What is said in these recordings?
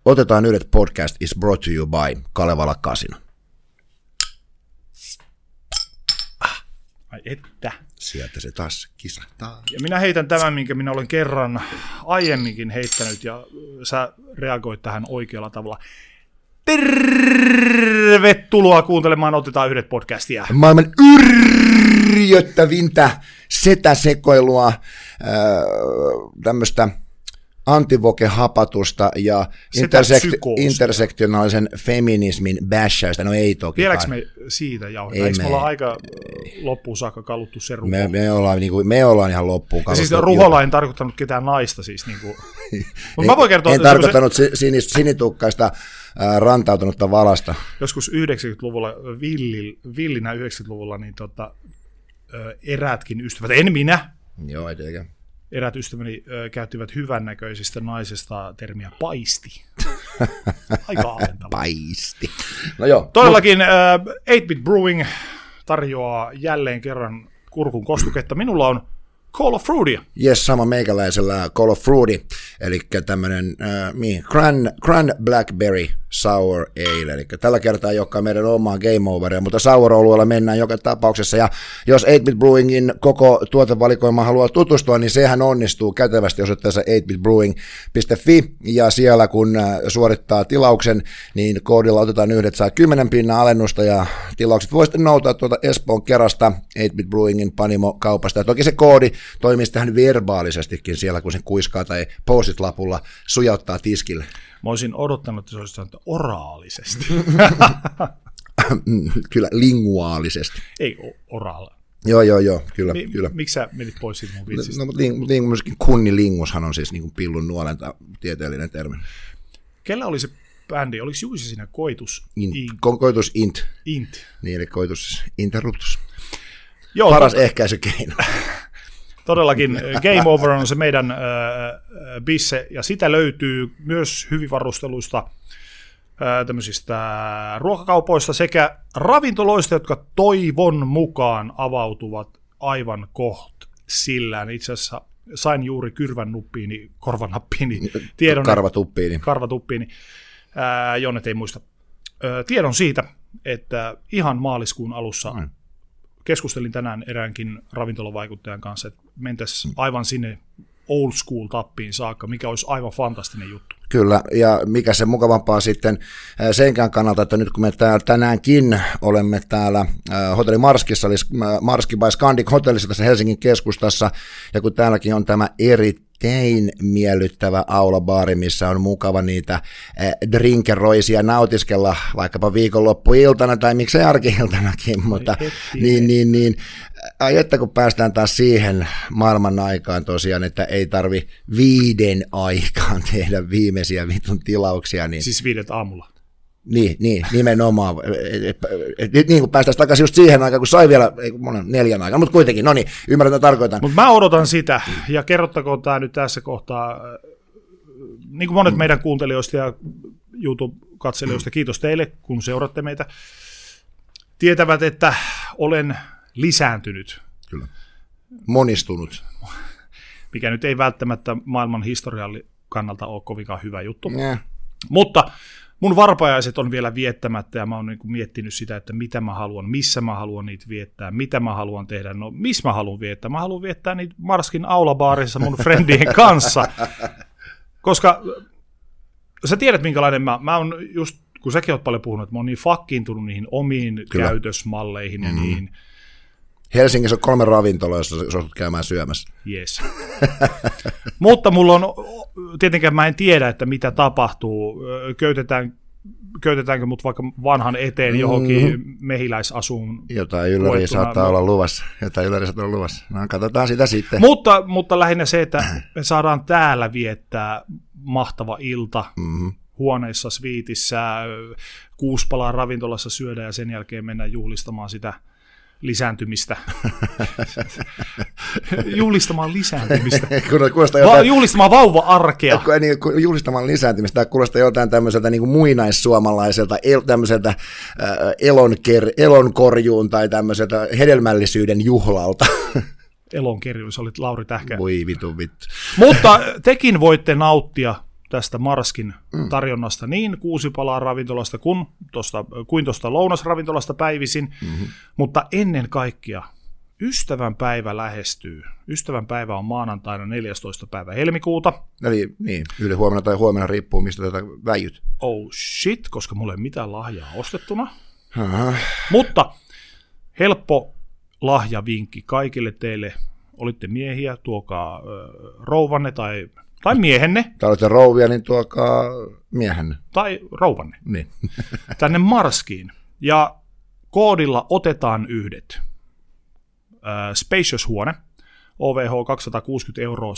Otetaan yhdet podcast is brought to you by Kalevala Casino. Ai että. Sieltä se taas kisahtaa. Ja minä heitän tämän, minkä minä olen kerran aiemminkin heittänyt, ja sä reagoit tähän oikealla tavalla. Tervetuloa kuuntelemaan Otetaan yhdet podcastia. Maailman yrjöttävintä setäsekoilua, tämmöistä antivoke-hapatusta ja intersektionaalisen feminismin bashausta. No ei toki. Vieläkö me siitä jauhdetaan? Eikö me olla aika loppuun saakka kaluttu se ruho? Me ollaan ihan loppuun kaluttu. Ja siis ruholla en tarkoittanut ketään naista siis. Niin kuin. Mä voin kertoa, en tarkoittanut sinitukkaista rantautunutta valasta. Joskus 90-luvulla, villinä 90-luvulla, niin eräätkin ystävät, en minä. Joo, eikä. Eräät ystäväni käyttivät hyvännäköisistä naisesta termiä paisti. Aika alentava. Paisti. No joo. Todellakin 8-Bit Brewing tarjoaa jälleen kerran kurkun kostuketta. Minulla on Call of Fruity. Jes, sama meikäläisellä Call of Fruity, eli tämmöinen Grand Blackberry Sour Ale, eli tällä kertaa joka meidän omaa Game Overia, mutta sour-oluella mennään joka tapauksessa, ja jos 8-Bit Brewingin koko tuotevalikoima haluaa tutustua, niin sehän onnistuu kätevästi osoitteessa 8bitbrewing.fi, ja siellä kun suorittaa tilauksen, niin koodilla otetaan yhdet, saa 10% alennusta, ja tilaukset voi sitten noutaa tuolta Espoon kerasta 8-Bit Brewingin Panimo-kaupasta, ja toki se koodi toimii tähän verbaalisestikin siellä, kun sen kuiskaa tai post-it-lapulla sujauttaa tiskille. Mä olisin odottanut, että se olisi sanottu oraalisesti. Kyllä, linguaalisesti. Ei oraala. Joo, kyllä. Kyllä. Miksi sä menit pois siitä mun vitsistä? No, mutta myöskin kunnilingushan on siis niin kuin pillun nuolenta tieteellinen termi. Kellä oli se bändi? Oliko Juisi siinä Koitus? Koitus Int. Int. Niin, eli Koitus Interruptus. Joo, paras ehkäisykeino. Todellakin Game Over on se meidän bisse, ja sitä löytyy myös hyvin varusteluista tämmöisistä ruokakaupoista sekä ravintoloista, jotka toivon mukaan avautuvat aivan kohta sillään. Itse asiassa sain juuri korvanappiini tiedon. Karvatuppiini. Jonnet ei muista tiedon siitä, että ihan maaliskuun alussa keskustelin tänään eräänkin ravintolavaikuttajan kanssa, että mentäisiin aivan sinne old school tappiin saakka, mikä olisi aivan fantastinen juttu. Kyllä, ja mikä se mukavampaa sitten senkään kannalta, että nyt kun me tänäänkin olemme täällä hotelli Marskissa, eli Marski by Scandic hotellissa tässä Helsingin keskustassa, ja kun täälläkin on tämä erittäin miellyttävä aulabaari, missä on mukava niitä drinkeroisia nautiskella vaikkapa viikonloppuiltana tai miksei arki-iltanakin, mutta niin, että kun päästään taas siihen maailman aikaan tosiaan, että ei tarvi 5 aikaan tehdä viimeisiä vitun tilauksia. Niin, siis 5 aamulla. Niin, nimenomaan. Niin kun päästäisiin takaisin just siihen aikaan, kun sai vielä 4 aikaan, mutta kuitenkin, no niin, ymmärrän, tarkoitan. Mutta mä odotan sitä, ja kerrottakoon tämä nyt tässä kohtaa, niin kuin monet meidän kuuntelijoista ja YouTube-katselijoista, kiitos teille, kun seuratte meitä, tietävät, että olen lisääntynyt. Kyllä. Monistunut. Mikä nyt ei välttämättä maailman historian kannalta ole kovinkaan hyvä juttu. Mutta mun varpajaiset on vielä viettämättä, ja mä oon niin kuin miettinyt sitä, että mitä mä haluan, missä mä haluan niitä viettää, mitä mä haluan tehdä. No, missä mä haluan viettää? Mä haluan viettää niitä Marskin aulabaarissa mun friendien kanssa. Koska sä tiedät, minkälainen mä oon just, kun säkin oot paljon puhunut, että mä oon niin fakkiintunut niihin omiin käytösmalleihin ja niihin. Helsingissä on 3 ravintolaa, jossa suostut käymään syömässä. Yes. Mutta mulla on, tietenkään mä en tiedä, että mitä tapahtuu. Köytetäänkö mut vaikka vanhan eteen johonkin mehiläisasuun. Jotain ylläriä saattaa olla luvassa. No, katsotaan sitä sitten. Mutta lähinnä se, että me saadaan täällä viettää mahtava ilta huoneissa, sviitissä, 6 palaa ravintolassa syödä ja sen jälkeen mennään juhlistamaan sitä lisääntymistä. Juhlistamaan vauva-arkea. Juhlistamaan lisääntymistä. Tämä kuulostaa jotain tämmöiseltä niin kuin muinaissuomalaiselta, tämmöiseltä elonkorjuun tai tämmöiseltä hedelmällisyyden juhlalta. Elonkerjuun, sä olit Lauri Tähkä. Voi vittu. Mutta tekin voitte nauttia tästä Marskin tarjonnasta niin Kuusipalaa ravintolasta kuin tuosta lounasravintolasta päivisin, mutta ennen kaikkea ystävän päivä lähestyy. Ystävän päivä on maanantaina 14. päivä helmikuuta. Eli niin, yli huomenna tai huomenna riippuu, mistä tätä väijyt. Oh shit, koska mulla ei ole mitään lahjaa ostettuna. Aha. Mutta helppo lahjavinkki kaikille teille. Olitte miehiä, tuokaa rouvanne tai miehenne. Tai olette rouvia, niin tuokaa miehenne. Tai rouvanne. Niin. Tänne Marskiin. Ja koodilla otetaan yhdet. Spacious-huone, OVH 260 €,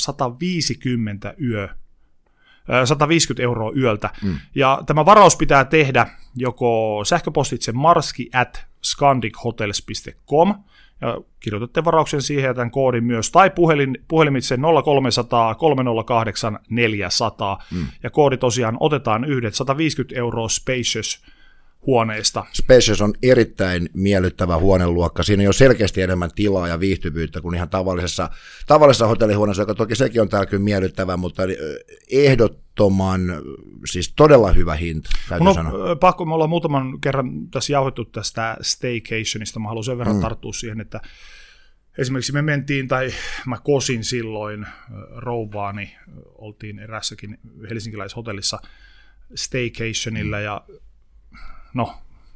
150 € yöltä. Ja tämä varaus pitää tehdä joko sähköpostitse marski@scandichotels.com ja kirjoitatte varauksen siihen ja tämän koodin myös, tai puhelimitse 0300 308 400 ja koodi tosiaan otetaan yhdet 150 € Spacious huoneesta. Spacious on erittäin miellyttävä huoneluokka. Siinä on jo selkeästi enemmän tilaa ja viihtyvyyttä kuin ihan tavallisessa hotellihuoneessa, joka toki sekin on täällä kyllä miellyttävä, mutta ehdottoman, siis todella hyvä hinta, täytyy sanoa. Pakko, me ollaan muutaman kerran tässä jauhettu tästä staycationista, mä haluan sen verran tarttua siihen, että esimerkiksi me mentiin, tai mä kosin silloin rouvaani, oltiin erässäkin helsinkiläishotellissa staycationilla ja no,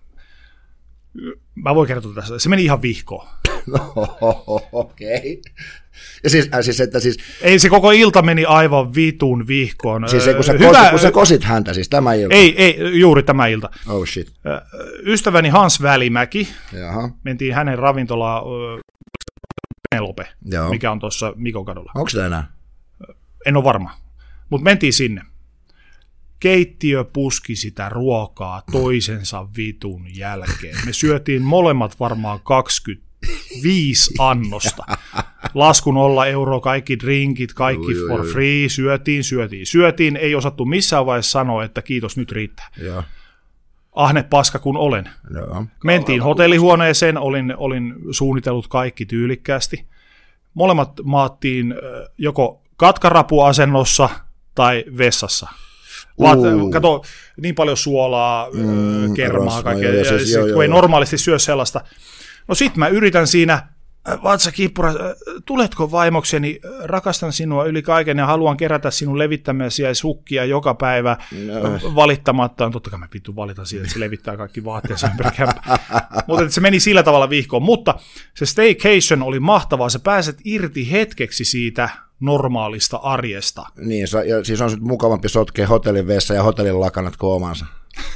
mä voin kertoa tässä. Se meni ihan vihkoon. No, okei. Ja siis, ei, se koko ilta meni aivan vitun vihkoon. Siis kun sä kosit häntä, siis tämä ilta? Ei, juuri tämä ilta. Oh shit. Ystäväni Hans Välimäki, jaha, mentiin hänen ravintolaan Penelope, joo, mikä on tuossa Mikokadulla. Onko sitä enää? En ole varma, mutta mentiin sinne. Keittiö puski sitä ruokaa toisensa vitun jälkeen. Me syötiin molemmat varmaan 25 annosta. Lasku 0 €, kaikki drinkit, kaikki for free. Syötiin. Ei osattu missään vaiheessa sanoa, että kiitos, nyt riittää. Ja. Ahne paska kun olen. Ja. Mentiin hotellihuoneeseen, olin suunnitellut kaikki tyylikkäästi. Molemmat maattiin joko katkarapuasennossa tai vessassa. Kato, niin paljon suolaa, kermaa, kaikkea, kun ei normaalisti syö sellaista. No sit mä yritän siinä, vatsakippura, tuletko vaimokseni, rakastan sinua yli kaiken ja haluan kerätä sinun levittämäisiä sukkia joka päivä valittamatta. Totta kai mä vittu valitan siitä, että se levittää kaikki vaatteensa ympärikämpää. Mutta se meni sillä tavalla vihkoon. Mutta se staycation oli mahtavaa, sä pääset irti hetkeksi siitä normaalista arjesta. Niin, ja siis on sitten mukavampi sotkea hotellin vessa ja hotellin lakanat kuin omansa.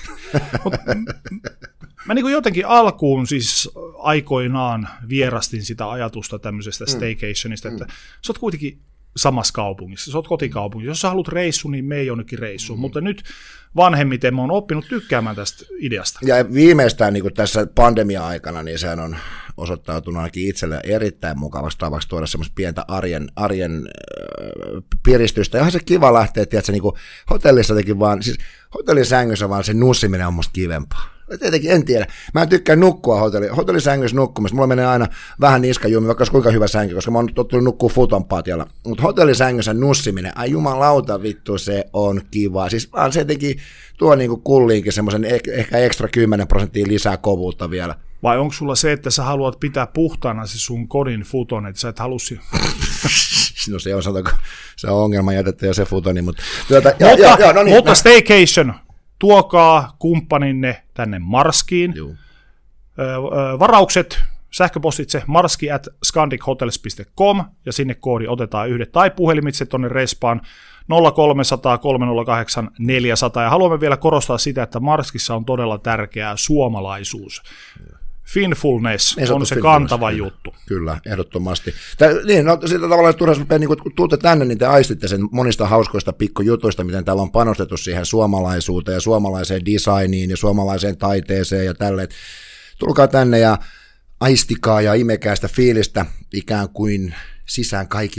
Mä niin kuin jotenkin alkuun siis aikoinaan vierastin sitä ajatusta tämmöisestä staycationista, että sä oot kuitenkin samassa kaupungissa, sä oot kotikaupungissa. Jos sä haluat reissuun, niin mene jonnekin reissuun, mutta nyt vanhemmiten mä oon oppinut tykkäämään tästä ideasta. Ja viimeistään niin kuin tässä pandemia-aikana, niin sehän on osoittautunut ainakin itselle erittäin mukavaksi tavaksi tuoda semmoista pientä arjen piristystä. Ja onhan se kiva lähteä, tiedätkö, niin kuin hotellissa jotenkin vaan, siis hotellisängyssä vaan se nussiminen on musta kivempaa. Tietenkin en tiedä. Mä en tykkää nukkua hotellisängyssä nukkumista. Mulla menee aina vähän niskajumi, vaikka olisi kuinka hyvä sänky, koska mä oon tottunut nukkua futon patjalla. Mutta hotellisängyssä nussiminen, ai jumalauta vittu, se on kiva. Siis vaan se jotenkin tuo niinku kulliinkin semmoisen ehkä ekstra 10% lisää kovuutta vielä. Vai onko sulla se, että sä haluat pitää puhtaana se sun kodin futon, että sä et halusi... No se on, se on ongelma jätetty ja se futoni, mutta... Mutta staycation, tuokaa kumppaninne tänne Marskiin. Varaukset, sähköpostitse marski@scandichotels.com ja sinne koodi otetaan yhdet tai puhelimitse tuonne respaan 0300 308 400 ja haluamme vielä korostaa sitä, että Marskissa on todella tärkeää suomalaisuus. Finfulness on se kantava juttu. Kyllä, ehdottomasti. Niin, no sillä tavalla, että niin kun tuutte tänne, niin te aistitte sen monista hauskoista pikkujutuista, miten täällä on panostettu siihen suomalaisuuteen ja suomalaiseen designiin ja suomalaiseen taiteeseen ja tälleen. Tulkaa tänne ja aistikaa ja imekää sitä fiilistä ikään kuin sisään kaikilla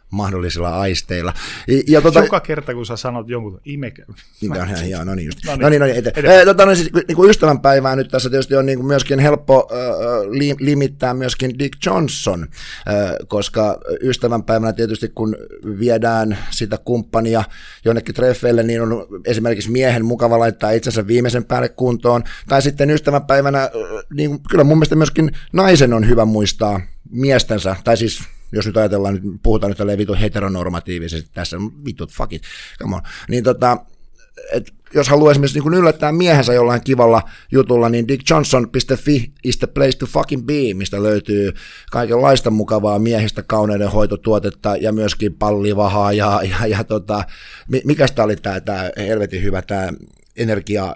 mahdollisilla aisteilla. Joka kerta, kun sä sanot jonkun imekä. No niin just. Siis, niin ystävänpäivää nyt tässä tietysti on niin myöskin helppo limittää myöskin Dick Johnson, koska ystävänpäivänä tietysti kun viedään sitä kumppania jonnekin treffeille, niin on esimerkiksi miehen mukava laittaa itsensä viimeisen päälle kuntoon, tai sitten ystävänpäivänä, niin kyllä mun mielestä myöskin naisen on hyvä muistaa miestänsä, tai siis jos nyt ajatellaan, nyt puhutaan nyt tälleen vitun heteronormatiivisesti tässä, vitut fuck it, come on, niin jos haluaa esimerkiksi niin yllättää miehensä jollain kivalla jutulla, niin dickjohnson.fi is the place to fucking be, mistä löytyy kaikenlaista mukavaa miehistä kauneuden hoitotuotetta ja myöskin pallivahaa ja mikäs tää oli tää helvetin hyvä tää energia...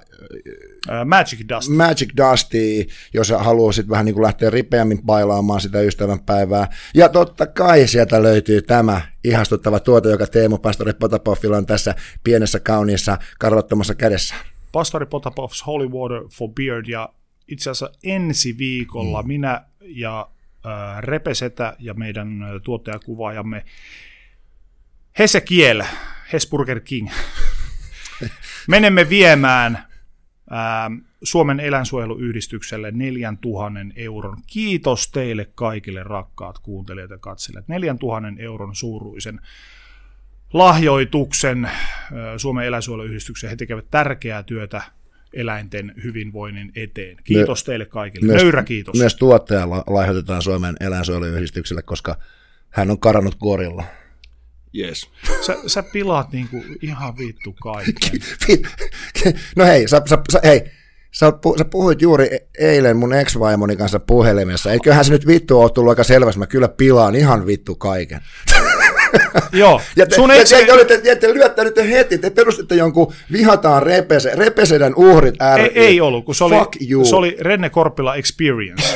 Magic Dusty, jos haluaa sitten vähän niin kuin lähteä ripeämmin bailaamaan sitä ystävänpäivää. Ja totta kai sieltä löytyy tämä ihastuttava tuote, joka Teemu Pastori Potapoffilla on tässä pienessä kauniissa karvattomassa kädessä. Pastori Potapoff's Holy Water for Beard, ja itse asiassa ensi viikolla minä ja Repesetä ja meidän tuottajakuvaajamme Hesekiel, Hesburger King, menemme viemään Suomen eläinsuojeluyhdistykselle 4 000 euron. Kiitos teille kaikille rakkaat kuuntelijat ja katselijat. 4 000 euron suuruisen lahjoituksen Suomen eläinsuojeluyhdistykseen. He tekevät tärkeää työtä eläinten hyvinvoinnin eteen. Kiitos teille kaikille. Nöyrä kiitos. Myös tuottaja lahjoitetaan Suomen eläinsuojeluyhdistykselle, koska hän on karannut kuorilla. Yes. Sä pilaat niinku ihan vittu kaiken. No hei, sä puhuit juuri eilen mun ex-vaimoni kanssa puhelimessa. Eiköhän se nyt vittu ole tullut aika selvästi, mä kyllä pilaan ihan vittu kaiken. Joo. Ja te lyöttänyt heti, te perustitte jonkun vihataan repesedän uhrit ry. Ei ollut, kun se oli Renne Korpila Experience.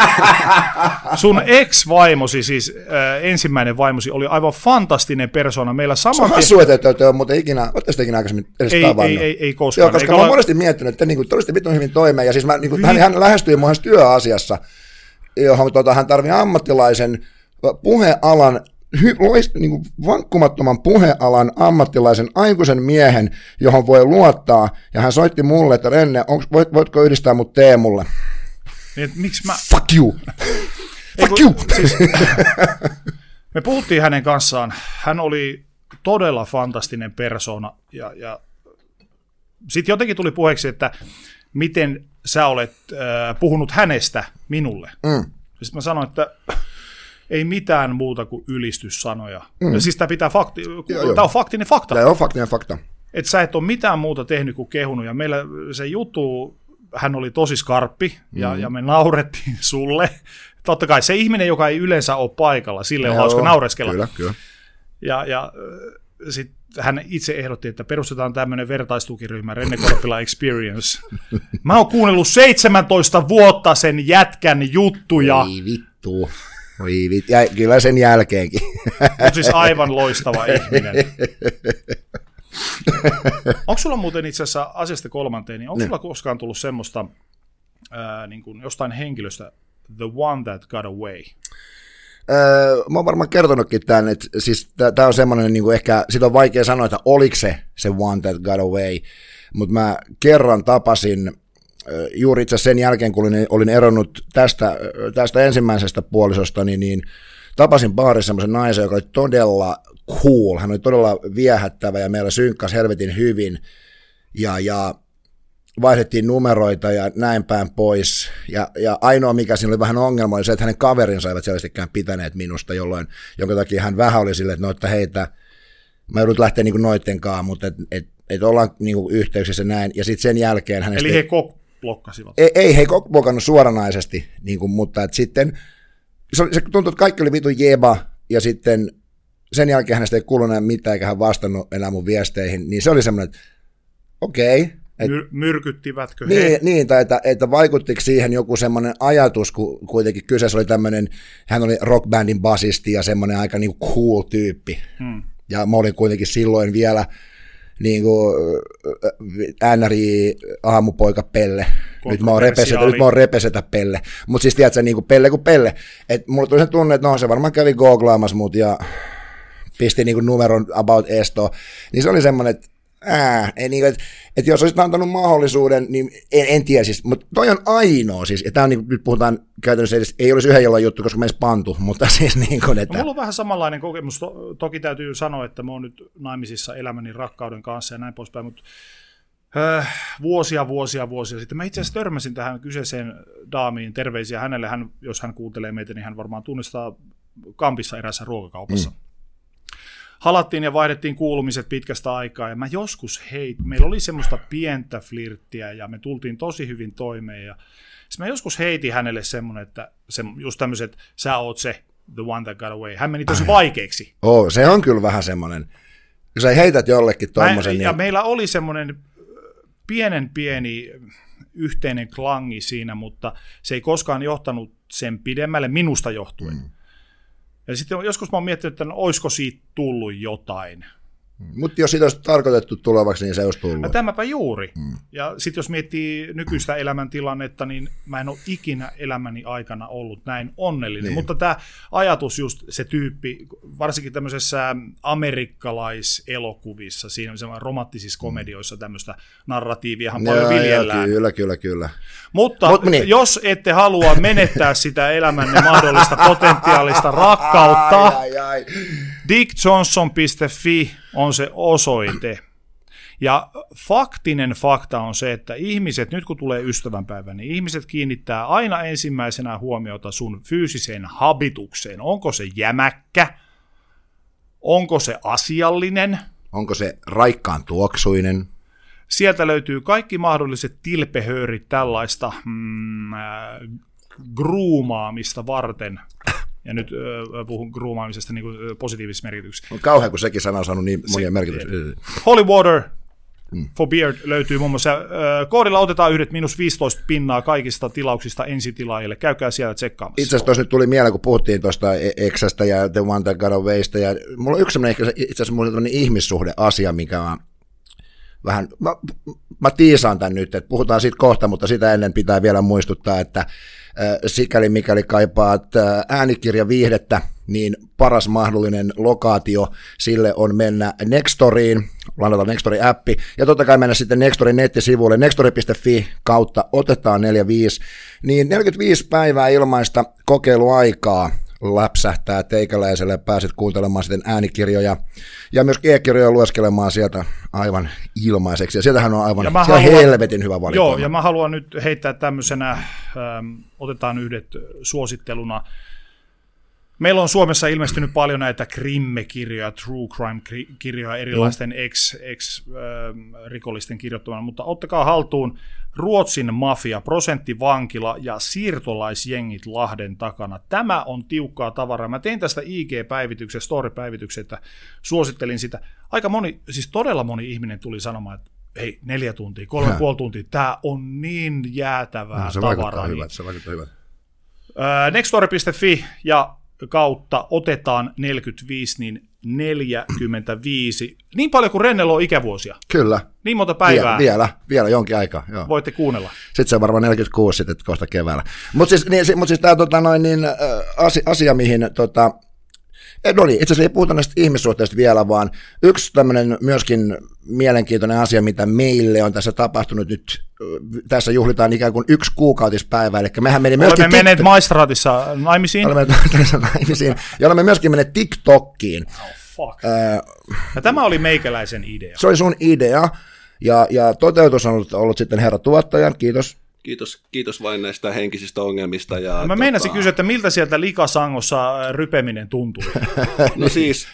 Sun ex-vaimosi, siis ensimmäinen vaimosi, oli aivan fantastinen persona. Meillä se on hassua, että te on muuten ikinä, ootte sitä ikinä aikaisemmin edes tavannut. Ei koskaan. Joo, koska mä oon monesti miettinyt, että te olisitte vitun hyvin toimeen, ja siis hän lähestyi mua työasiassa, johon hän tarvii ammattilaisen puhealan niin vankkumattoman puhealan ammattilaisen aikuisen miehen, johon voi luottaa, ja hän soitti mulle, että Renne, voitko yhdistää mut Teemulle? Niin, miksi mä... Fuck you! Fuck you! Siis, me puhuttiin hänen kanssaan, hän oli todella fantastinen persona, ja sitten jotenkin tuli puheeksi, että miten sä olet puhunut hänestä minulle. Sitten mä sanoin, että ei mitään muuta kuin ylistyssanoja. Ja siis tämä on faktinen fakta. Tämä on faktinen fakta. Että sä et ole mitään muuta tehnyt kuin kehunut. Ja meillä se juttu, hän oli tosi skarppi, ja me naurettiin sulle. Totta kai se ihminen, joka ei yleensä ole paikalla, sille on hauska naureskella. Kyllä. Ja sitten hän itse ehdotti, että perustetaan tämmöinen vertaistukiryhmä, Renne Korpila Experience. Mä oon kuunnellut 17 vuotta sen jätkän juttuja. Ei vittu. Ja kyllä sen jälkeenkin. Mutta siis aivan loistava ihminen. Onko sulla muuten itse asiassa asiasta kolmanteen, niin onko sulla koskaan tullut semmoista niin kuin jostain henkilöstä, the one that got away? Mä oon varmaan kertonutkin tämän, että siis tää on semmoinen, niin kuin ehkä, siitä on vaikea sanoa, että oliko se one that got away, mutta mä kerran tapasin, juuri itse sen jälkeen, kun olin eronnut tästä ensimmäisestä puolisosta, niin tapasin baarissa semmoisen naisen, joka oli todella cool, hän oli todella viehättävä ja meillä synkkasi helvetin hyvin, ja vaihdettiin numeroita ja näin päin pois, ja ainoa mikä siinä oli vähän ongelma oli se, että hänen kaverinsa eivät selvästikään pitäneet minusta, jonka takia hän vähän oli silleen, että no, että heitä, mä joudut lähteä niinku noittenkaan, mutta että ollaan niinku yhteyksissä näin, ja sitten sen jälkeen hänestä... Eli he blokkasivat? Ei he blokannut suoranaisesti, niinku, mutta et sitten se tuntui, että kaikki oli vitu jeba, ja sitten sen jälkeen hänestä ei kuulunut mitään, eikä hän vastannut enää mun viesteihin, niin se oli semmoinen, että okei. Myrkyttivätkö he? Niin, tai että vaikuttiko siihen joku semmoinen ajatus, kun kuitenkin kyseessä oli tämmöinen, hän oli rockbandin basisti ja semmoinen aika niin kuin cool tyyppi. Ja mä olin kuitenkin silloin vielä niin kuin NRI-aamupoika Pelle. Nyt mä oon repesetä Pelle. Mutta siis tiedätkö, niin kuin Pelle kuin Pelle. Et mulla tuli se tunne, että no se varmaan kävi googlaamassa mut ja pisti niin kuin numeron about estoon, niin se oli semmoinen, että että jos olisit antanut mahdollisuuden, niin en tiedä siis, mutta toi on ainoa siis, ja tämä on niin, nyt puhutaan käytännössä edes, ei olisi yhden jolloin juttu, koska me edes pantu, mutta siis niin kuin, että... No, mulla on vähän samanlainen kokemus, toki täytyy sanoa, että mä oon nyt naimisissa elämäni rakkauden kanssa ja näin poispäin, mutta vuosia sitten. Mä itse asiassa törmäsin tähän kyseiseen daamiin, terveisiä hänelle, jos hän kuuntelee meitä, niin hän varmaan tunnistaa Kampissa erässä ruokakaupassa. Halattiin ja vaihdettiin kuulumiset pitkästä aikaa, ja mä joskus meillä oli semmoista pientä flirttiä, ja me tultiin tosi hyvin toimeen, ja mä joskus heitin hänelle semmoinen, että just tämmöiset, sä oot se, the one that got away. Hän meni tosi vaikeaksi. Se on kyllä vähän semmoinen, kun sä heität jollekin tommosen. Ja meillä oli semmoinen pieni yhteinen klangi siinä, mutta se ei koskaan johtanut sen pidemmälle minusta johtuen. Ja sitten joskus mä oon miettinyt, että olisiko siitä tullut jotain. Mutta jos siitä olisi tarkoitettu tulevaksi, niin se olisi tullut. Ja tämäpä juuri. Ja sitten jos miettii nykyistä elämäntilannetta, niin mä en ole ikinä elämäni aikana ollut näin onnellinen. Niin. Mutta tämä ajatus, just se tyyppi, varsinkin tämmöisessä amerikkalaiselokuvissa, siinä romanttisissa komedioissa tämmöistä narratiiviahan paljon viljellään. Kyllä. Mutta niin. Jos ette halua menettää sitä elämänne mahdollista potentiaalista rakkautta, dickjohnson.fi on se osoite. Ja faktinen fakta on se, että ihmiset, nyt kun tulee ystävänpäivä, niin ihmiset kiinnittää aina ensimmäisenä huomiota sun fyysiseen habitukseen. Onko se jämäkkä? Onko se asiallinen? Onko se raikkaan tuoksuinen? Sieltä löytyy kaikki mahdolliset tilpehöörit tällaista groomaamista varten. Ja nyt puhun groomaamisesta niin kuin positiivisessa merkityksessä. On kauhean, kun sekin sana on saanut niin monia merkityksiä. Holy Water for Beard löytyy muun muassa. Koodilla otetaan yhdet -15% kaikista tilauksista ensitilaajille. Käykää siellä tsekkaamassa. Itse asiassa nyt tuli mieleen, kun puhuttiin tuosta Exästä ja The One That Got Awaysta. Ja mulla on yksi sellainen, itse asiassa ihmissuhdeasia, mikä on vähän, mä tiisaan tämän nyt, että puhutaan siitä kohta, mutta sitä ennen pitää vielä muistuttaa, että sikäli mikäli kaipaat äänikirjaviihdettä, niin paras mahdollinen lokaatio sille on mennä Nextoriin, ladata Nextori-appi, ja totta kai mennä sitten Nextorin nettisivuille, nextori.fi kautta otetaan 45, niin 45 päivää ilmaista kokeiluaikaa läpsähtää teikäläiselle, pääset kuuntelemaan sitten äänikirjoja ja myös e-kirjoja lueskelemaan sieltä aivan ilmaiseksi. Ja sieltähän on aivan helvetin hyvä valikoima. Joo, ja mä haluan nyt heittää tämmöisenä, otetaan yhdet suositteluna. Meillä on Suomessa ilmestynyt paljon näitä krimme-kirjoja, true crime-kirjoja, erilaisten ex-rikollisten kirjoittamana, mutta ottakaa haltuun Ruotsin mafia, prosenttivankila ja siirtolaisjengit Lahden takana. Tämä on tiukkaa tavaraa. Mä tein tästä IG-päivityksen, story-päivityksen, että suosittelin sitä. Aika moni, siis todella moni ihminen tuli sanomaan, että hei, 4 tuntia, 3,5 tuntia, tämä on niin jäätävää tavaraa. Se vaikuttaa hyvältä. Nextory.fi ja kautta otetaan 45, niin 45. Niin paljon kuin Rennellä on ikävuosia. Kyllä. Niin monta päivää. Vielä jonkin aikaa. Joo. Voitte kuunnella. Sitten se on varmaan 46 sitten kohta keväällä. Mutta siis tämä asia, mihin... No niin, itse asiassa ei puhuta näistä ihmissuhteista vielä, vaan yksi tämmöinen myöskin mielenkiintoinen asia, mitä meille on tässä tapahtunut nyt, tässä juhlitaan ikään kuin 1 kuukautispäivä, eli mehän meni myöskin... Olemme menneet maistraatissa naimisiin. Ja olemme myöskin menneet TikTokkiin. Fuck. Ja tämä oli meikäläisen idea. Se oli sun idea, ja toteutus on ollut sitten herra tuottajan, kiitos. Kiitos vain näistä henkisistä ongelmista. Mä meinasin kysyä, että miltä sieltä likasangossa rypeminen tuntuu? No siis,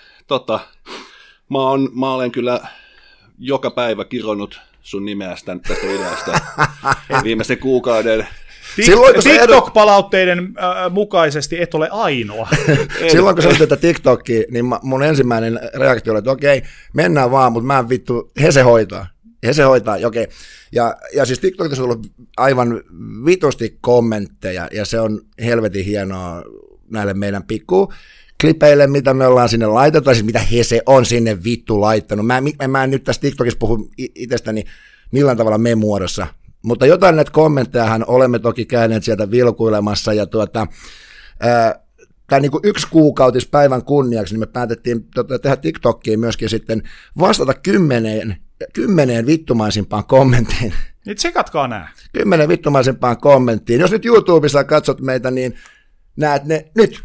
mä olen kyllä joka päivä kironnut sun nimeästä tästä ideasta viimeisen kuukauden. TikTok-palautteiden mukaisesti et ole ainoa. Silloin kun sä olet TikTokia, niin mun ensimmäinen reaktio oli, että okei, mennään vaan, mutta mä en vittu, he se hoitaa, okei. Ja siis TikTokissa on ollut aivan vitusti kommentteja, ja se on helvetin hienoa näille meidän klipeille, mitä me ollaan sinne laitettu, tai siis mitä he se on sinne vittu laittanut. Mä en nyt tässä TikTokissa puhu itsestäni millään tavalla me-muodossa, mutta jotain näitä kommenttejahan olemme toki käyneet sieltä vilkuilemassa, ja tai niin kuin 1 kuukautispäivän kunniaksi, niin me päätettiin tehdä TikTokiin myöskin sitten vastata 10 vittumaisimpaan kommenttiin. Nyt sekatkaa nää. 10 vittumaisimpaan kommenttiin. Jos nyt YouTubessa katsot meitä, niin näet ne nyt.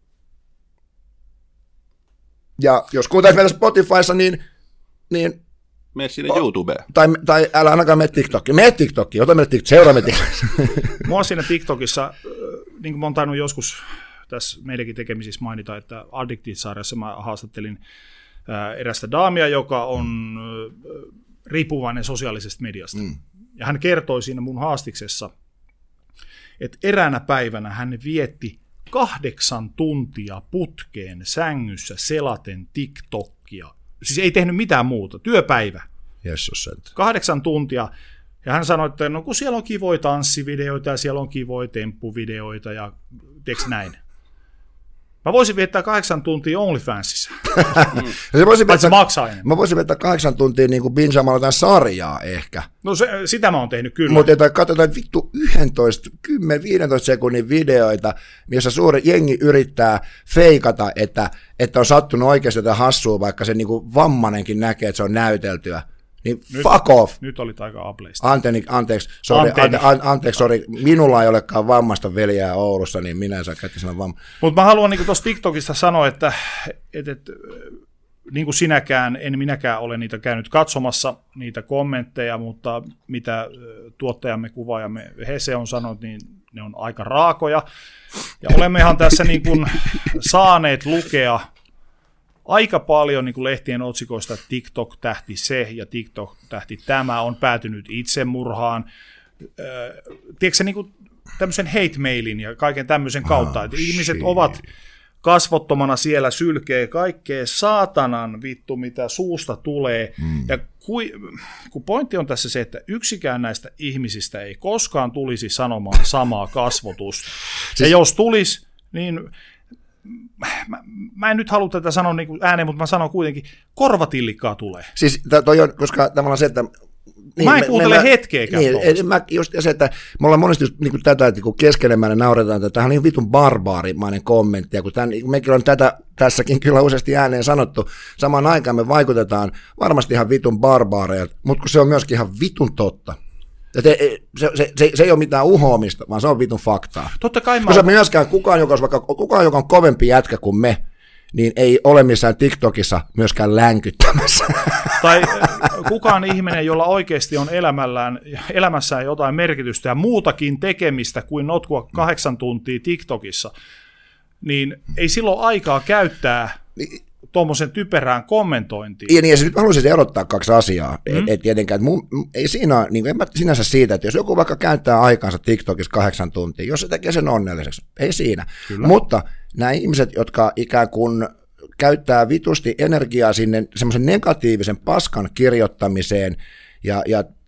Ja jos kuuntelet meitä Spotifyssa, niin mene sinne YouTubeen. Tai älä ainakaan mene TikTokiin. Mene TikTokiin, ota meille TikTokiin, seuraa me TikTokissa. Mua siinä TikTokissa, niin kuin mä oon tainnut joskus tässä meidänkin tekemisissä mainita, että Addicted-sarjassa mä haastattelin erästä daamia, joka on riippuvainen sosiaalisesta mediasta. Ja hän kertoi siinä mun haastiksessa, että eräänä päivänä hän vietti 8 tuntia putkeen sängyssä selaten TikTokia. Siis ei tehnyt mitään muuta, työpäivä. Jessus. 8 tuntia. Ja hän sanoi, että no kun siellä on kivoja tanssivideoita ja siellä on kivoja temppuvideoita ja tiedätkö näin. Mä voisin viettää 8 tuntia OnlyFansissa. Se maksaa enemmän. Mä voisin viettää 8 tuntia niin kuin bingeaamalla jotain sarjaa ehkä. No sitä mä oon tehnyt kyllä. Mutta katsotaan vittu 10-15 sekunnin videoita, missä suuri jengi yrittää feikata, että on sattunut oikeasti jotain hassua, vaikka se niin kuin vammanenkin näkee, että se on näyteltyä. Niin fuck off. Nyt olit aika ableista. Anteeksi, sorry. Minulla ei olekaan vammasta veljää Oulussa, niin minä en saa käyttää sanoa vamma. Mutta mä haluan niin tuossa TikTokista sanoa, että niin kuin sinäkään, en minäkään ole niitä käynyt katsomassa, niitä kommentteja, mutta mitä tuottajamme, kuvaajamme Hese on sanonut, niin ne on aika raakoja. Ja olemmehan tässä niin kuin saaneet lukea aika paljon niin kuin lehtien otsikoista, että TikTok-tähti se ja TikTok-tähti tämä on päätynyt itsemurhaan. Tiedätkö niin kuin tämmöisen hate-mailin ja kaiken tämmöisen kautta, että ihmiset ovat kasvottomana siellä sylkee kaikkea saatanan vittu, mitä suusta tulee. Ja kun pointti on tässä se, että yksikään näistä ihmisistä ei koskaan tulisi sanomaan samaa kasvotusta. Ja jos tulisi, niin mä en nyt halua tätä sanoa niin kuin ääneen, mutta mä sanon kuitenkin, korvatillikkaa tulee. Siis toi on, koska tavallaan se, että niin, mä en kuuntele hetkeäkään just se, että me ollaan monesti just, niin tätä, että kun keskelemään nauretaan, että tämähän on niin vitun barbaarimainen kommentti, ja kun mekin on tätä tässäkin kyllä useasti ääneen sanottu, samaan aikaan me vaikutetaan varmasti ihan vitun barbaareilta, mutta kun se on myöskin ihan vitun totta. Se ei ole mitään uhoamista, vaan se on vitun faktaa. Totta kai koska myöskään kukaan, joka on kovempi jätkä kuin me, niin ei ole missään TikTokissa myöskään länkyttämässä. Tai kukaan ihminen, jolla oikeasti on elämässään jotain merkitystä ja muutakin tekemistä kuin notkua 8 tuntia TikTokissa, niin ei silloin aikaa käyttää tuommoisen typerään kommentointiin. Ja nyt mä haluaisin erottaa 2 asiaa. Et tietenkään, ei siinä niin en mä sinänsä siitä, että jos joku vaikka käyttää aikaansa TikTokissa 8 tuntia, jos se tekee sen onnelliseksi, ei siinä. Kyllä. Mutta nämä ihmiset, jotka ikään kuin käyttää vitusti energiaa sinne semmoisen negatiivisen paskan kirjoittamiseen ja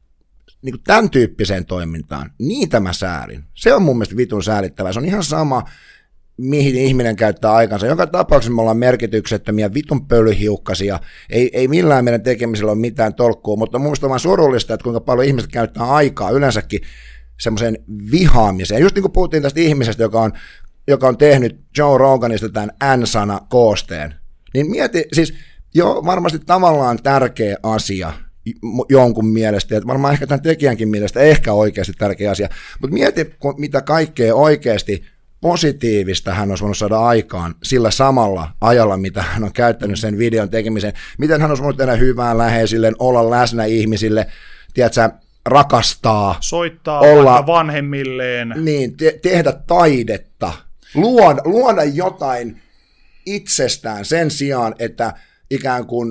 niin kuin tämän tyyppiseen toimintaan, niitä mä säälin. Se on mun mielestä vitun säälittävää. Se on ihan sama, mihin ihminen käyttää aikansa. Joka tapauksessa me ollaan merkityksettömiä, vitun pölyhiukkasia, ei millään meidän tekemisellä ole mitään tolkkua, mutta mun mielestä on vaan surullista, että kuinka paljon ihmiset käyttää aikaa yleensäkin semmoiseen vihaamiseen. Just niin kuin puhuttiin tästä ihmisestä, joka on tehnyt Joe Roganista tämän N-sana koosteen, niin mieti, siis jo varmasti tavallaan tärkeä asia jonkun mielestä, ja varmaan ehkä tämän tekijänkin mielestä ehkä oikeasti tärkeä asia, mutta mieti, mitä kaikkea oikeasti positiivista hän olisi voinut saada aikaan sillä samalla ajalla, mitä hän on käyttänyt sen videon tekemiseen. Miten hän olisi voinut tehdä hyvää läheisilleen, olla läsnä ihmisille, tiedätkö, rakastaa. Soittaa olla vanhemmilleen. Niin, tehdä taidetta, luoda jotain itsestään sen sijaan, että ikään kuin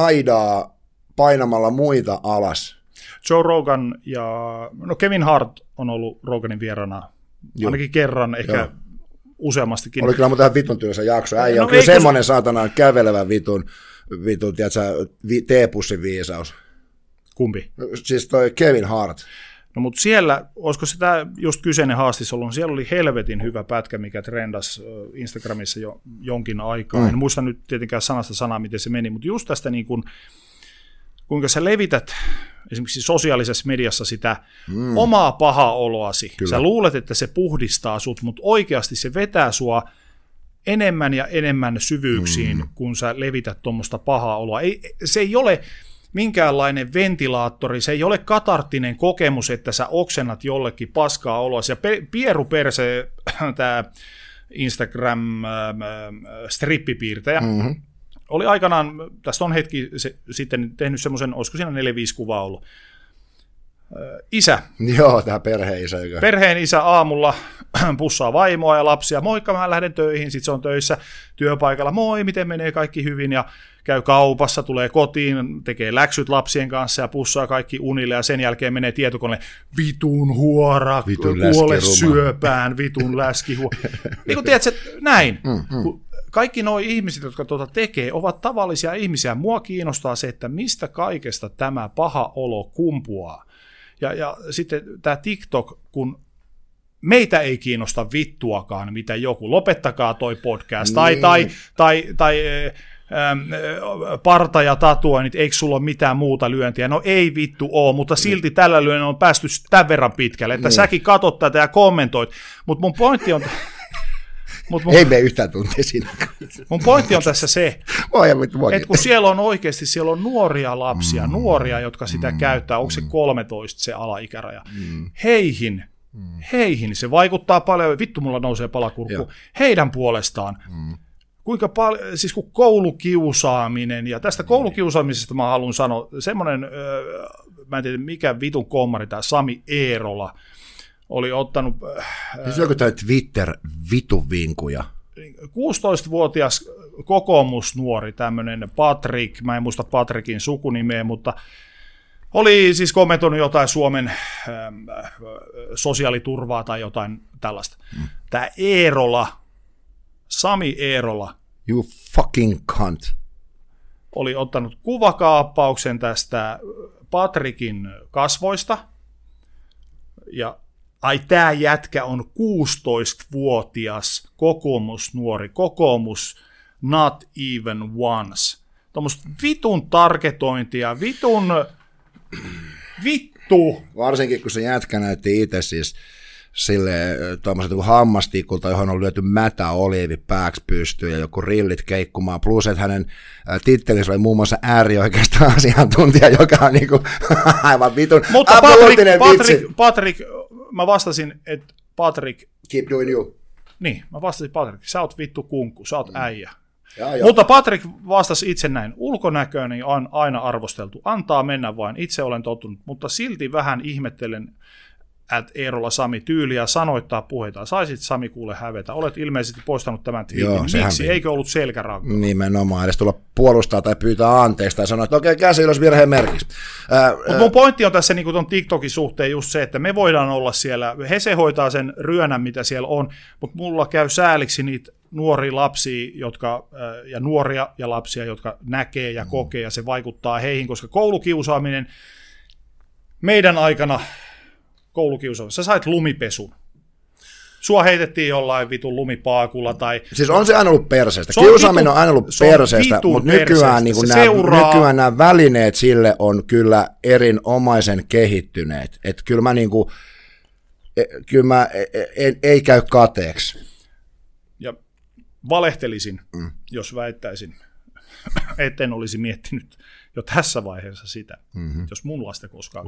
raidaa painamalla muita alas. Joe Rogan ja Kevin Hart on ollut Roganin vieraana. Ainakin kerran, ehkä useammastikin. Oli kyllä muuten vitun työssä jakso. Äijä on kyllä semmoinen saatana kävelevä vitun tiedätkö, teepussin viisaus. Kumpi? Siis toi Kevin Hart. No mutta siellä, olisiko se tämä just kyseinen haastis ollut, siellä oli helvetin hyvä pätkä, mikä trendasi Instagramissa jo jonkin aikaa. En muista nyt tietenkään sanasta sanaa, miten se meni, mutta just tästä niin kuin, kuinka sä levität esimerkiksi sosiaalisessa mediassa sitä omaa pahaa oloasi. Kyllä. Sä luulet, että se puhdistaa sut, mutta oikeasti se vetää sua enemmän ja enemmän syvyyksiin, kun sä levität tuommoista pahaa oloa. Se ei ole minkäänlainen ventilaattori, se ei ole katarttinen kokemus, että sä oksennat jollekin paskaa oloa. Ja Pieru Perse, tämä Instagram-strippipiirtäjä, oli aikanaan, tästä on hetki sitten tehnyt semmoisen, olisiko siinä 4-5 kuvaa ollut. Isä. Joo, tämä perheenisä. Perheen isä aamulla pussaa vaimoa ja lapsia. Moikka, mä lähden töihin. Sitten se on töissä työpaikalla. Moi, miten menee, kaikki hyvin? Ja käy kaupassa, tulee kotiin, tekee läksyt lapsien kanssa ja pussaa kaikki unille. Ja sen jälkeen menee tietokoneelle. Vitun huora, kuole syöpään, vitun läskihuora. Niin kuin tiedätkö, näin. Kaikki nuo ihmiset, jotka tuota tekee, ovat tavallisia ihmisiä. Mua kiinnostaa se, että mistä kaikesta tämä paha olo kumpuaa. Ja sitten tämä TikTok, kun meitä ei kiinnosta vittuakaan, mitä joku, lopettakaa toi podcast, tai parta ja tatuoinnit, eikö sulla ole mitään muuta lyöntiä? No ei vittu ole, mutta silti tällä lyönnillä on päästy tämän verran pitkälle, että säkin katot tätä ja kommentoit, mutta mun pointti on... Ei mene yhtään tuntia siinä. Mun pointti on tässä se, että kun siellä on oikeasti nuoria lapsia, nuoria, jotka sitä käyttää, onko se 13 se alaikäraja, heihin se vaikuttaa paljon, vittu mulla nousee palakurkku, heidän puolestaan. Kuinka paljon, siis kun koulukiusaaminen, ja tästä koulukiusaamisesta mä haluan sanoa, semmoinen, mä en tiedä mikä vitun kommari, tämä Sami Eerola, oli ottanut... Siis joku tämä Twitter-vituvinkuja. 16-vuotias kokoomusnuori, tämmöinen Patrick, mä en muista Patrickin sukunimeä, mutta oli siis kommentoinut jotain Suomen sosiaaliturvaa tai jotain tällaista. Tämä Eerola, Sami Eerola, you fucking cunt, oli ottanut kuvakaappauksen tästä Patrickin kasvoista, ja tämä jätkä on 16-vuotias kokoomusnuori, kokoomus not even once. Tuommoista vitun targetointia, vittu. Varsinkin kun se jätkä näytti itse siis sille tuommoiset hammastikulta, johon on lyöty mätäoliivi pääksi pystyyn ja joku rillit keikkumaan, plus että hänen tittelissä oli muun muassa äärioikeasta asiantuntija, joka on niinku aivan vitun absoluuttinen vitsi. Patrick, mä vastasin, että Patrick... Keep doing you. Niin, mä vastasin Patrick, sä oot vittu kunkku, sä oot äijä. Mutta Patrick vastasi itse näin, ulkonäköäni on aina arvosteltu, antaa mennä vain, itse olen tottunut, mutta silti vähän ihmettelen, että Eerola Sami tyyliä sanoittaa puheita. Saisit Sami kuule hävetä, olet ilmeisesti poistanut tämän twiitin. Miksi? Eikö ollut selkärankaa? Nimenomaan, edes tulla puolustaa tai pyytää anteeksi tai sanoa, että okei, käsi ylös virheen merkiksi. Mutta mun pointti on tässä niin tuon TikTokin suhteen just se, että me voidaan olla siellä, se hoitaa sen ryönän, mitä siellä on, mutta mulla käy sääliksi niitä nuoria lapsia, ja nuoria ja lapsia, jotka näkee ja kokee, ja se vaikuttaa heihin, koska koulukiusaaminen meidän aikana, koulukiusaaminen, sä sait lumipesun. Sua heitettiin jollain vitun lumipaakulla tai... Siis on se aina ollut perseestä. Kiusaaminen on aina ollut perseestä, mutta nykyään, niin nykyään nämä välineet sille on kyllä erinomaisen kehittyneet. Että kyllä mä, niin kuin, ei käy kateeksi. Ja valehtelisin, jos väittäisin, etten olisi miettinyt jo tässä vaiheessa sitä, jos mun lasta koskaan...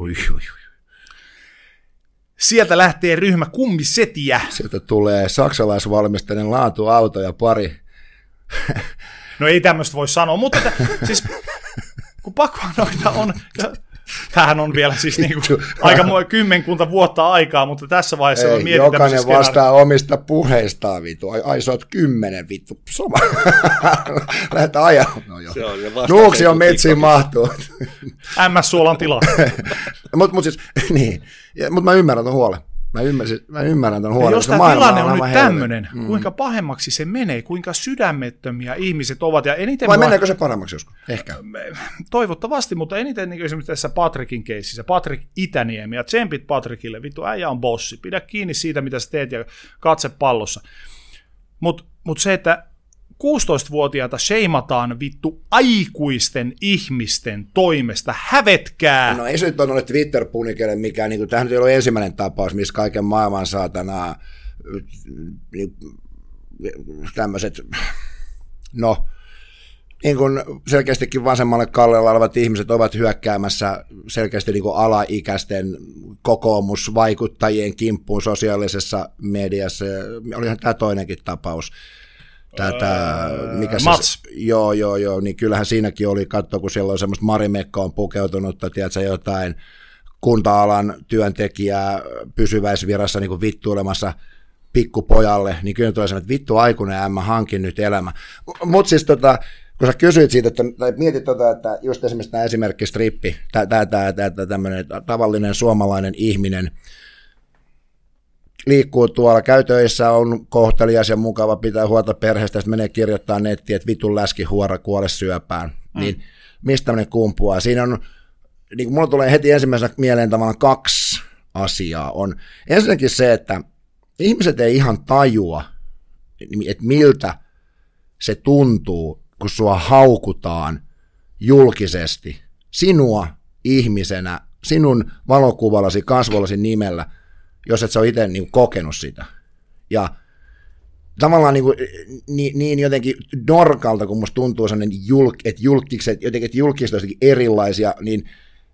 Sieltä lähtee ryhmä kummisetiä. Sieltä tulee saksalaisvalmisteinen laatuauto ja pari. No ei tämmöistä voi sanoa, mutta siis kun pakko noita on, tämähän on vielä siis niinku aika kymmenkunta vuotta aikaa, mutta tässä vaiheessa on mietitään. Jokainen vastaa omista puheistaan, vittu. Ai sä oot 10, vittu. Soma. Lähdetään ajamaan. No Nuuksi on metsiin mahtuu. MS-suolan tila. Mutta siis, niin. Mutta mä ymmärrän ton huolen. Mä ymmärrän ton huolen. Jos tämä tilanne on nyt tämmöinen, kuinka pahemmaksi se menee, kuinka sydämettömiä ihmiset ovat. Ja vai meneekö se paremmaksi joskus? Ehkä. Toivottavasti, mutta eniten niin esimerkiksi tässä Patrickin keississä, Patrick Itäniemi, ja tsempit Patrickille, vittu äijä on bossi, pidä kiinni siitä, mitä sä teet ja katse pallossa. Mutta se, että 16-vuotiaita sheimataan vittu aikuisten ihmisten toimesta, hävetkää! No ei se nyt ole Twitter-punikelle mikään, niin tämähän ei ole ensimmäinen tapaus, missä kaiken maailman saatana tämmöiset, no, niin kuin selkeästikin vasemmalle kallella olevat ihmiset ovat hyökkäämässä selkeästi niin kuin alaikäisten kokoomusvaikuttajien kimppuun sosiaalisessa mediassa. Olihan tämä toinenkin tapaus. Mats. Joo, niin kyllähän siinäkin oli, katso, kun siellä on semmoista Marimekkoon pukeutunutta, tiedätkö, jotain kunta-alan työntekijää pysyväisvirassa niin kuin vittuilemassa pikkupojalle, niin kyllä tulee että vittu aikuinen ämmä, hankin nyt elämä. Mutta siis kun sä kysyit siitä, tai mietit että just esimerkiksi tämä esimerkkistrippi, tämä tämmöinen tavallinen suomalainen ihminen liikkuu tuolla, käy töissä, on kohtelias ja mukava, pitää huolta perheestä, sitten menee kirjoittaa nettiin, että vitun läskihuora kuole syöpään, niin mistä tämmöinen kumpuaa? Siinä on, niin kuin mulla tulee heti ensimmäisenä mieleen tavallaan 2 asiaa. On ensinnäkin se, että ihmiset ei ihan tajua, että miltä se tuntuu, kun sua haukutaan julkisesti, sinua ihmisenä, sinun valokuvallasi, kasvollasi nimellä, jos et sä ole itse niin kokenut sitä. Ja tavallaan niin jotenkin norkalta, kun musta tuntuu sellainen, että julkikset, jotenkin, että julkikset olisikin erilaisia, niin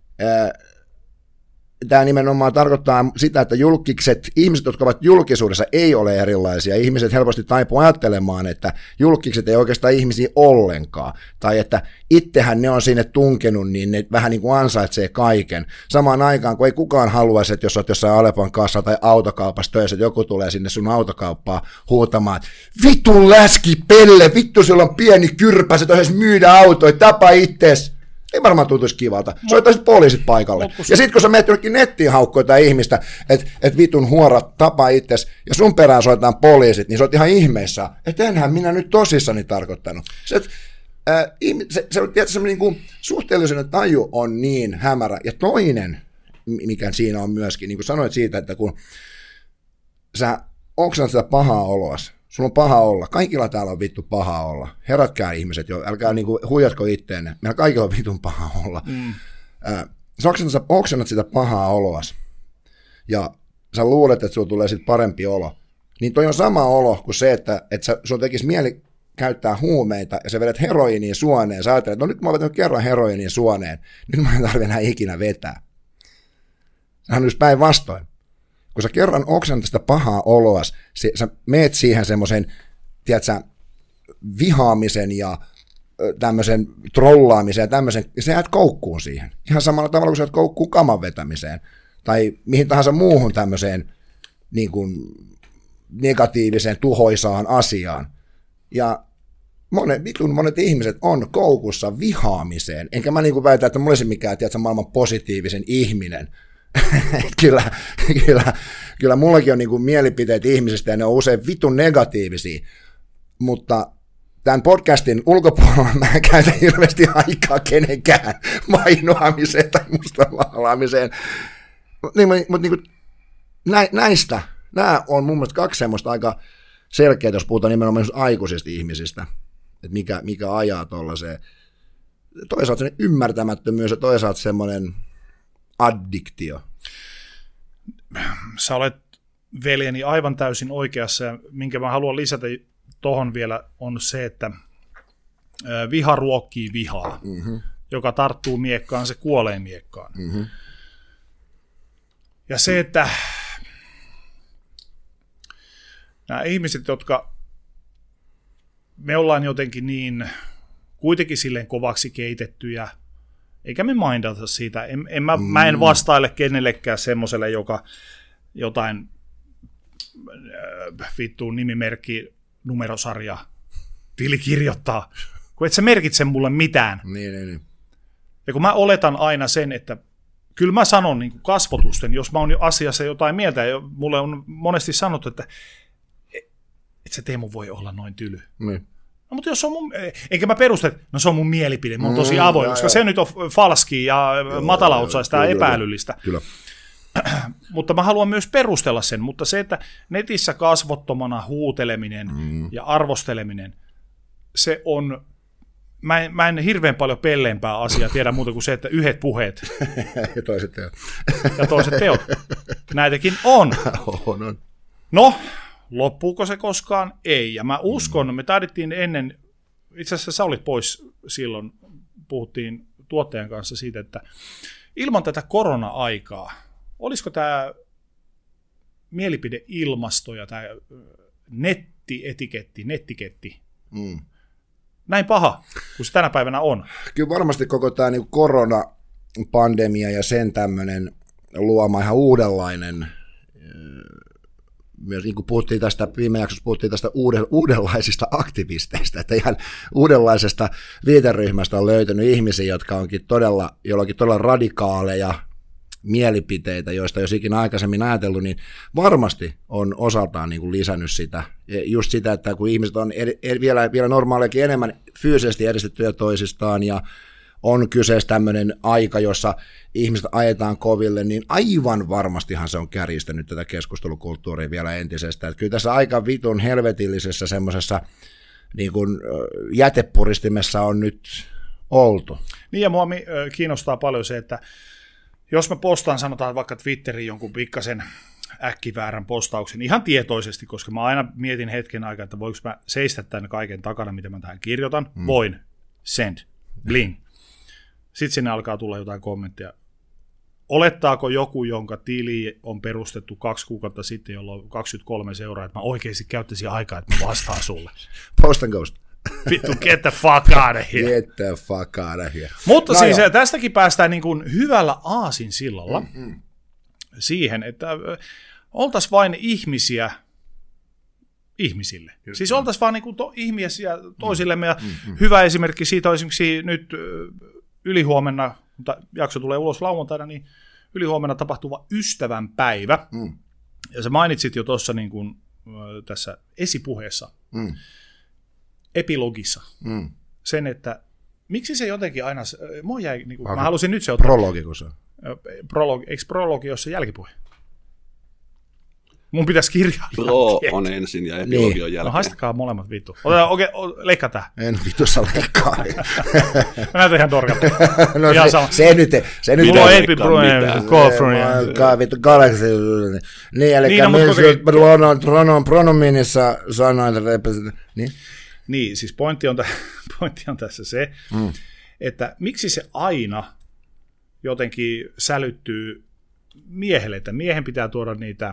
tämä nimenomaan tarkoittaa sitä, että julkikset, ihmiset, jotka ovat julkisuudessa, ei ole erilaisia. Ihmiset helposti taipuu ajattelemaan, että julkikset ei oikeastaan ihmisiä ollenkaan. Tai että itsehän ne on sinne tunkenut, niin ne vähän niin kuin ansaitsee kaiken. Samaan aikaan, kun ei kukaan haluaisi, että jos olet jossain Alepan kanssa tai autokaupassa töissä, että joku tulee sinne sun autokauppaan huutamaan, vitun läski pelle, vittu sulla on pieni kyrpä, se toisessa myydä autoja, tapa itses. Ei varmaan tuntuisi kivalta. Soittaisit poliisit paikalle. Ja sitten kun sä menet jonnekin nettiin haukkoa jotain ihmistä, että vitun huora tapaa itses, ja sun perään soitetaan poliisit, niin sä oot ihan ihmeessä, että enhän minä nyt tosissani tarkoittanut. Se niin kuin suhteellisuuden taju on niin hämärä. Ja toinen, mikä siinä on myöskin, niin kuin sanoit siitä, että kun sä oksat sitä pahaa oloas, sulla on paha olla. Kaikilla täällä on vittu paha olla. Herätkää ihmiset jo, älkää niinku huijatko itteenne. Meillä kaikilla on vitun paha olla. Sä oksennat sitä pahaa oloas ja sä luulet, että sulla tulee sitten parempi olo. Niin toi on sama olo kuin se, että sun tekisi mieli käyttää huumeita ja sä vedät heroiiniin suoneen. Sä ajattelet, että no nyt mä oon vetänyt kerran heroiiniin suoneen. Nyt mä en tarvitse enää ikinä vetää. Sehän on just päinvastoin. Kun sä kerran oksennat sitä pahaa oloas, sä meet siihen semmoisen, tiedätkö, vihaamisen ja tämmöisen trollaamisen ja tämmöisen, ja sä jäät koukkuun siihen. Ihan samalla tavalla kuin sä jäät koukkuun kaman vetämiseen. Tai mihin tahansa muuhun tämmöiseen niin kuin negatiiviseen, tuhoisaan asiaan. Ja monet ihmiset on koukussa vihaamiseen. Enkä mä niin kuin väitä, että mä olisin mikään, tiedätkö, maailman positiivisen ihminen. Kyllä mullakin on niin kuin mielipiteet ihmisistä ja ne on usein vitun negatiivisia, mutta tämän podcastin ulkopuolella mä en käytä hirveästi aikaa kenenkään mainoamiseen tai mustamaalaamiseen, mutta niin näistä, nämä on mun mielestä 2 semmoista aika selkeää, jos puhutaan nimenomaan aikuisista ihmisistä, että mikä ajaa tuollaiseen, toisaalta semmoinen ymmärtämättömyys ja toisaalta semmoinen addiktio. Sä olet, veljeni, aivan täysin oikeassa, ja minkä mä haluan lisätä tohon vielä on se, että viha ruokkii vihaa. Joka tarttuu miekkaan, se kuolee miekkaan. Ja se, että nämä ihmiset, jotka me ollaan jotenkin niin kuitenkin silleen kovaksi keitettyjä, eikä me mindata siitä. Mä en vastaile kenellekään semmoiselle, joka jotain vittuun nimimerkki numerosarja tili kirjoittaa, kun et sä merkitse mulle mitään. Niin. Ja kun mä oletan aina sen, että kyllä mä sanon niin kuin kasvotusten, jos mä oon jo asiassa jotain mieltä, ja mulle on monesti sanottu, että et se Teemu voi olla noin tyly. No, mutta jos on mun, enkä mä perusta, että no se on mun mielipide, mä oon tosi avoin, koska se nyt on falski ja matalautsaista ja epäälyllistä. Kyllä. Mutta mä haluan myös perustella sen, mutta se, että netissä kasvottomana huuteleminen ja arvosteleminen, se on, mä en hirveän paljon pelleempää asiaa tiedä muuta kuin se, että yhdet puheet ja toiset teot. Näitäkin on. On. No, Loppuuko se koskaan? Ei. Ja mä uskon, me taidettiin ennen, itse asiassa sä olit pois silloin, puhuttiin tuottajan kanssa siitä, että ilman tätä korona-aikaa, olisiko tämä mielipideilmasto ja tämä nettiketti, näin paha, kun se tänä päivänä on? Kyllä varmasti koko tämä niin koronapandemia ja sen tämmöinen luoma ihan uudenlainen, myös niin kuin puhuttiin tästä, viime jaksossa puhuttiin tästä uudenlaisista aktivisteista, että ihan uudenlaisesta viiteryhmästä on löytynyt ihmisiä, jotka onkin jollakin todella radikaaleja mielipiteitä, joista jos ikinä aikaisemmin ajatellut, niin varmasti on osaltaan niin kuin lisännyt sitä. Just sitä, että kun ihmiset on vielä normaaliakin enemmän fyysisesti eristettyjä toisistaan ja on kyseessä tämmöinen aika, jossa ihmiset ajetaan koville, niin aivan varmastihan se on kärjistänyt tätä keskustelukulttuuria vielä entisestään. Että kyllä tässä aika vitun helvetillisessä semmoisessa niin kuin jätepuristimessa on nyt oltu. Niin ja mua kiinnostaa paljon se, että jos mä postaan, sanotaan vaikka Twitteriin jonkun pikkasen äkkiväärän postauksen, ihan tietoisesti, koska mä aina mietin hetken aikaa, että voinko mä seistä tämän kaiken takana, mitä mä tähän kirjoitan. Voin. Send. Bling. Sitten sinne alkaa tulla jotain kommenttia. Olettaako joku, jonka tili on perustettu 2 kuukautta sitten, jolla on 23 seuraa, että mä oikeasti käyttäisin aikaa, että mä vastaan sulle? Post and ghost. Vittu, get the fuck out of here. Get the fuck out of here. Mutta no siis tästäkin päästään niin kuin hyvällä aasinsillalla siihen, että oltaisiin vain ihmisiä ihmisille. Siis oltaisiin vain niin kuin ihmisiä toisillemme. Ja hyvä esimerkki siitä on esimerkiksi nyt ylihuomenna, mutta jakso tulee ulos lauantaina, niin ylihuomenna tapahtuva ystävänpäivä. Ja sä mainitsit jo tuossa niin kuin tässä esipuheessa, epilogissa, sen, että miksi se jotenkin aina, niin kuin, mä halusin nyt se ottaa. Prologi, kun se on. Eikö prologi ole se jälkipuhe? Mun pitäisi kirjaa. Pro on ensin ja epilogi on jälkeen. No haistakaa molemmat vittu. Okei, leikkaa tää. En vittu saa leikkaa. Mä näytän ihan torkalta. No se nyt. Mulla on vittu Galaxy. Niin, eli pronominissa sanoin, niin? Niin, siis pointti on tässä se, että miksi se aina jotenkin sälyttyy miehelle, että miehen pitää tuoda niitä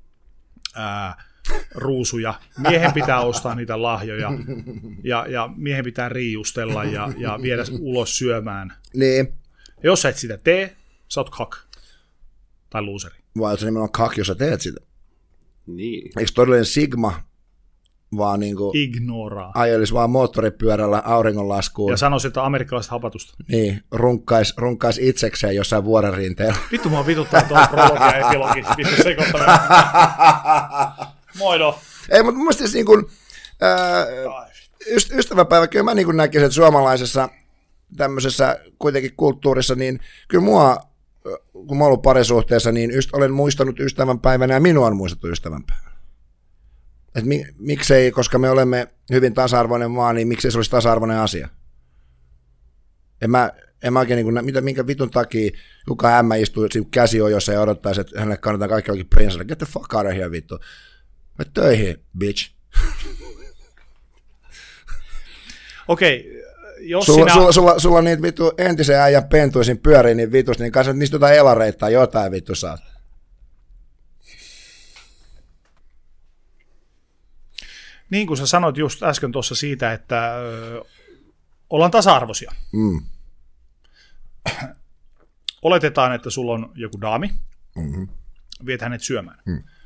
ruusuja, miehen pitää ostaa niitä lahjoja ja miehen pitää riiustella ja viedä ulos syömään. Niin. Jos sä et sitä tee, sä oot kak tai looseri. Vai oot sä nimenomaan kak, jos sä teet sitä? Niin. Eikö todellinen Sigma vaan niinku ignoraa. Ajelisi vaan moottoripyörällä auringonlaskuun. Ja sanoisi, että amerikkalaista hapatusta. Niin, runkkais itsekseen jossain vuoren rinteellä. Vittu mua vituttaa tuo prologia ja epilogi. Vittu sekoittaminen. Moido. Ei, mutta mun mielestä niin kuin, ystäväpäivä, kyllä mä niin näkisin, että suomalaisessa tämmöisessä kuitenkin kulttuurissa, niin kyllä mua, kun mä oon ollut parisuhteessa, niin olen muistanut ystävänpäivänä ja minua on muistettu ystävänpäivänä. Että miksei, koska me olemme hyvin tasa-arvoinen maa, niin miksei se olisi tasa-arvoinen asia? En mä oikein, niin minkä vitun takia kuka ämmä istuu käsiojossa ja odottaisi, että hänelle kannetaan kaikki jollakin prinssalle. Get the fuck out of here, vittu. Mä töihin, bitch. Okei, jos sulla niitä vittu entisen äijän pentuisin pyörii niin vitusti, niin kanssa niistä jotain elareita tai jotain vittu saat. Niin kuin sä sanoit just äsken tuossa siitä, että ollaan tasa-arvoisia. Oletetaan, että sulla on joku daami, viet hänet syömään.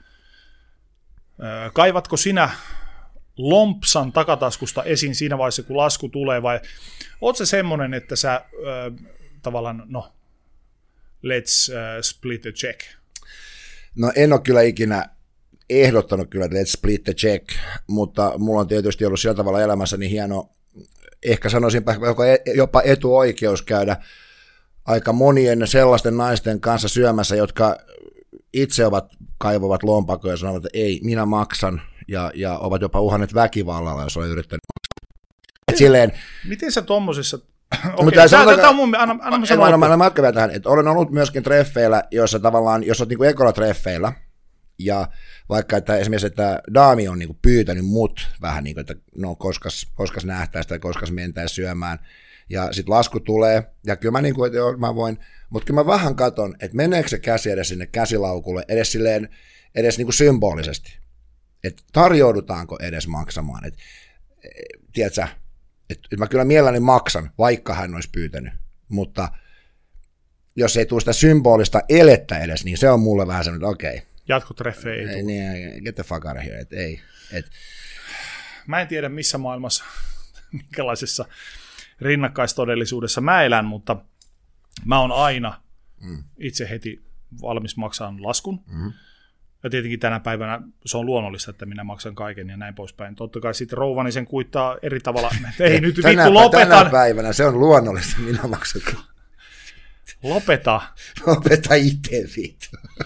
Kaivatko sinä lompsan takataskusta esiin siinä vaiheessa, kun lasku tulee, vai oot se semmoinen, että sä tavallaan, let's split the check? No en ole kyllä ikinä ehdottanut kyllä, että let's split the check, mutta mulla on tietysti ollut sillä tavalla elämässäni hieno, ehkä sanoisinpä jopa etuoikeus käydä aika monien sellaisten naisten kanssa syömässä, jotka itse kaivovat lompakoja ja sanovat, että ei, minä maksan, ja ovat jopa uhanneet väkivallalla, jos olen yrittänyt maksaa. Silleen, miten sä tommosissa... Tämä on mun... Mä tähän, että olen ollut myöskin treffeillä, joissa tavallaan, jos olet niin ekolla treffeillä, Ja vaikka että esimerkiksi, että daami on niin kuin pyytänyt mut vähän niin kuin, että no koskas nähtäisi tai koskas mentäisi syömään, ja sitten lasku tulee, ja kyllä mä, niin kuin, että joo, mä voin, mutta kyllä mä vähän katon, että meneekö se käsi edes sinne käsilaukulle, edes niin kuin symbolisesti, että tarjoudutaanko edes maksamaan, että tiedätkö, että mä kyllä mielelläni maksan, vaikka hän olisi pyytänyt, mutta jos ei tule sitä symbolista elettä edes, niin se on mulle vähän sellainen, että okei. Jatkotreffejä ei tule. Niin, get the fuck out of here, että ei. Mä en tiedä missä maailmassa, minkälaisessa rinnakkaistodellisuudessa mä elän, mutta mä oon aina itse heti valmis maksamaan laskun. Mm-hmm. Ja tietenkin tänä päivänä se on luonnollista, että minä maksan kaiken ja näin poispäin. Totta kai sitten rouvani sen kuittaa eri tavalla. Ei nyt vittu lopetan. Tänä päivänä se on luonnollista, minä maksan. Lopeta itse vittu.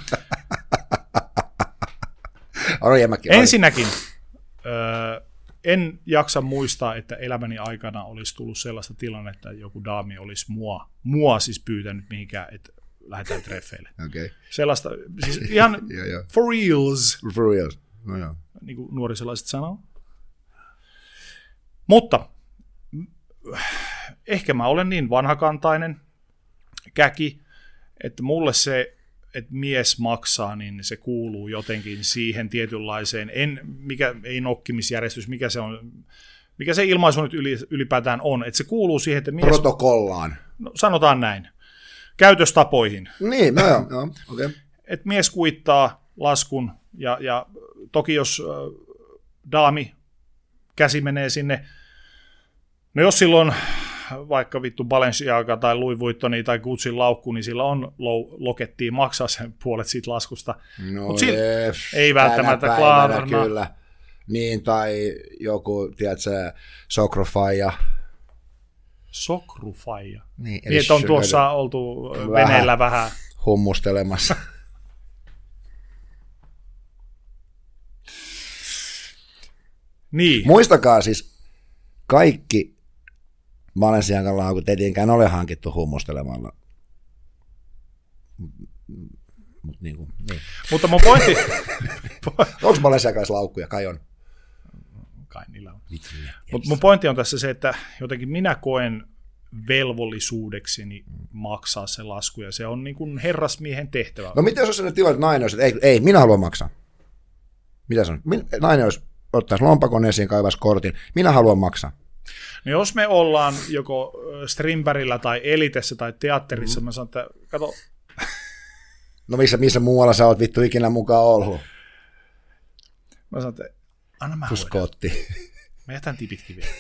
Ensinnäkin en jaksa muistaa, että elämäni aikana olisi tullut sellaista tilannetta, että joku daami olisi mua siis pyytänyt mihinkään, että lähdetään treffeille. Okay. Sellaista, siis ihan for reals. For reals, no joo. Niin kuin nuorisolaiset sanoo. Mutta ehkä mä olen niin vanhakantainen käki, että mulle se, että mies maksaa, niin se kuuluu jotenkin siihen tietynlaiseen, ei nokkimisjärjestys, mikä se ilmaisu nyt ylipäätään on, että se kuuluu siihen, että mies... Protokollaan. No, sanotaan näin. Käytöstapoihin. Niin, no joo, okei. Okay. Että mies kuittaa laskun, ja toki jos daami käsi menee sinne, no jos silloin vaikka vittu Balenciaga tai Louis Vuittoni tai Gucciin laukku, niin sillä on lokettiin maksaa sen puolet siitä laskusta. No ei välttämättä Klarna. Kyllä. Niin, tai joku, tiedätkö, Sokrufaija. Sokrufaija? Niin, että on tuossa oltu veneellä vähän hummustelemassa. Niin. Muistakaa siis, kaikki Balenciagan laukut ei tietenkään ole hankittu hummustelemalla. Niin. Mutta mun pointti... Onko Balenciagassa laukkuja? Kai on. Kai niillä on. Mutta mun pointti on tässä se, että jotenkin minä koen velvollisuudekseni maksaa se lasku, ja se on niin kuin herrasmiehen tehtävä. No miten jos on sellainen tilanne, että nainen olisi, että ei, minä haluan maksaa. Mitä se on? Nainen olisi, ottaisi lompakon esiin, kaivaisi kortin. Minä haluan maksaa. No jos me ollaan joko Strindbergillä tai Elitessä tai teatterissa, mä sanon, että kato... No missä muualla sä oot vittu ikinä mukaan ollut? Mä sanon, että anna mä Skotti. Mä jätän tipitkin vielä.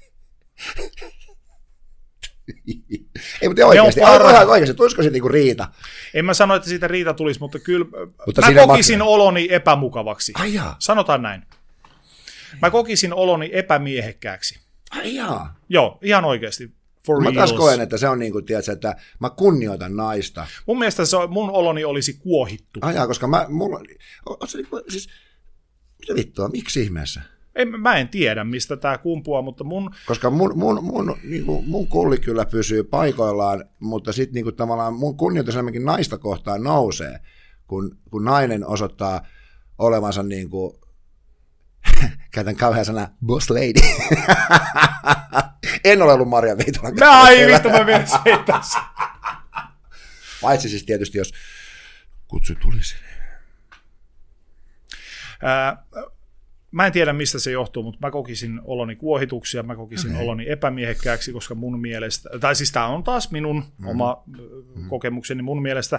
Ei, mutta oikeasti, tulisiko siitä niinku riita? En mä sano, että siitä riita tulisi, mutta kyllä mä kokisin oloni epämukavaksi. Ai jaa. Sanotaan näin. Mä kokisin oloni epämiehekkääksi. Ai jaa. Joo, ihan oikeasti. Mä taas koen, että se on niin kuin, tiedätkö, että mä kunnioitan naista. Mun mielestä mun oloni olisi kuohittu. Ai jaa, koska siis, mitä vittua, miksi ihmeessä? Mä en tiedä, mistä tää kumpuaa, mutta koska mun kulli kyllä pysyy paikoillaan, mutta sitten niin tavallaan mun kunnioitus enemmänkin naista kohtaan nousee, kun nainen osoittaa olevansa niin kuin, käytän kauhean sana boss lady. En ole ollut Marja Viitolan kanssa. Ai vittu, mä vielä seittäisin. Paitsi siis tietysti, jos kutsu tulisi. Mä en tiedä, mistä se johtuu, mutta mä kokisin oloni kuohituksia, mä kokisin oloni epämiehekkääksi, koska mun mielestä, tai siis tää on taas minun oma kokemukseni, mun mielestä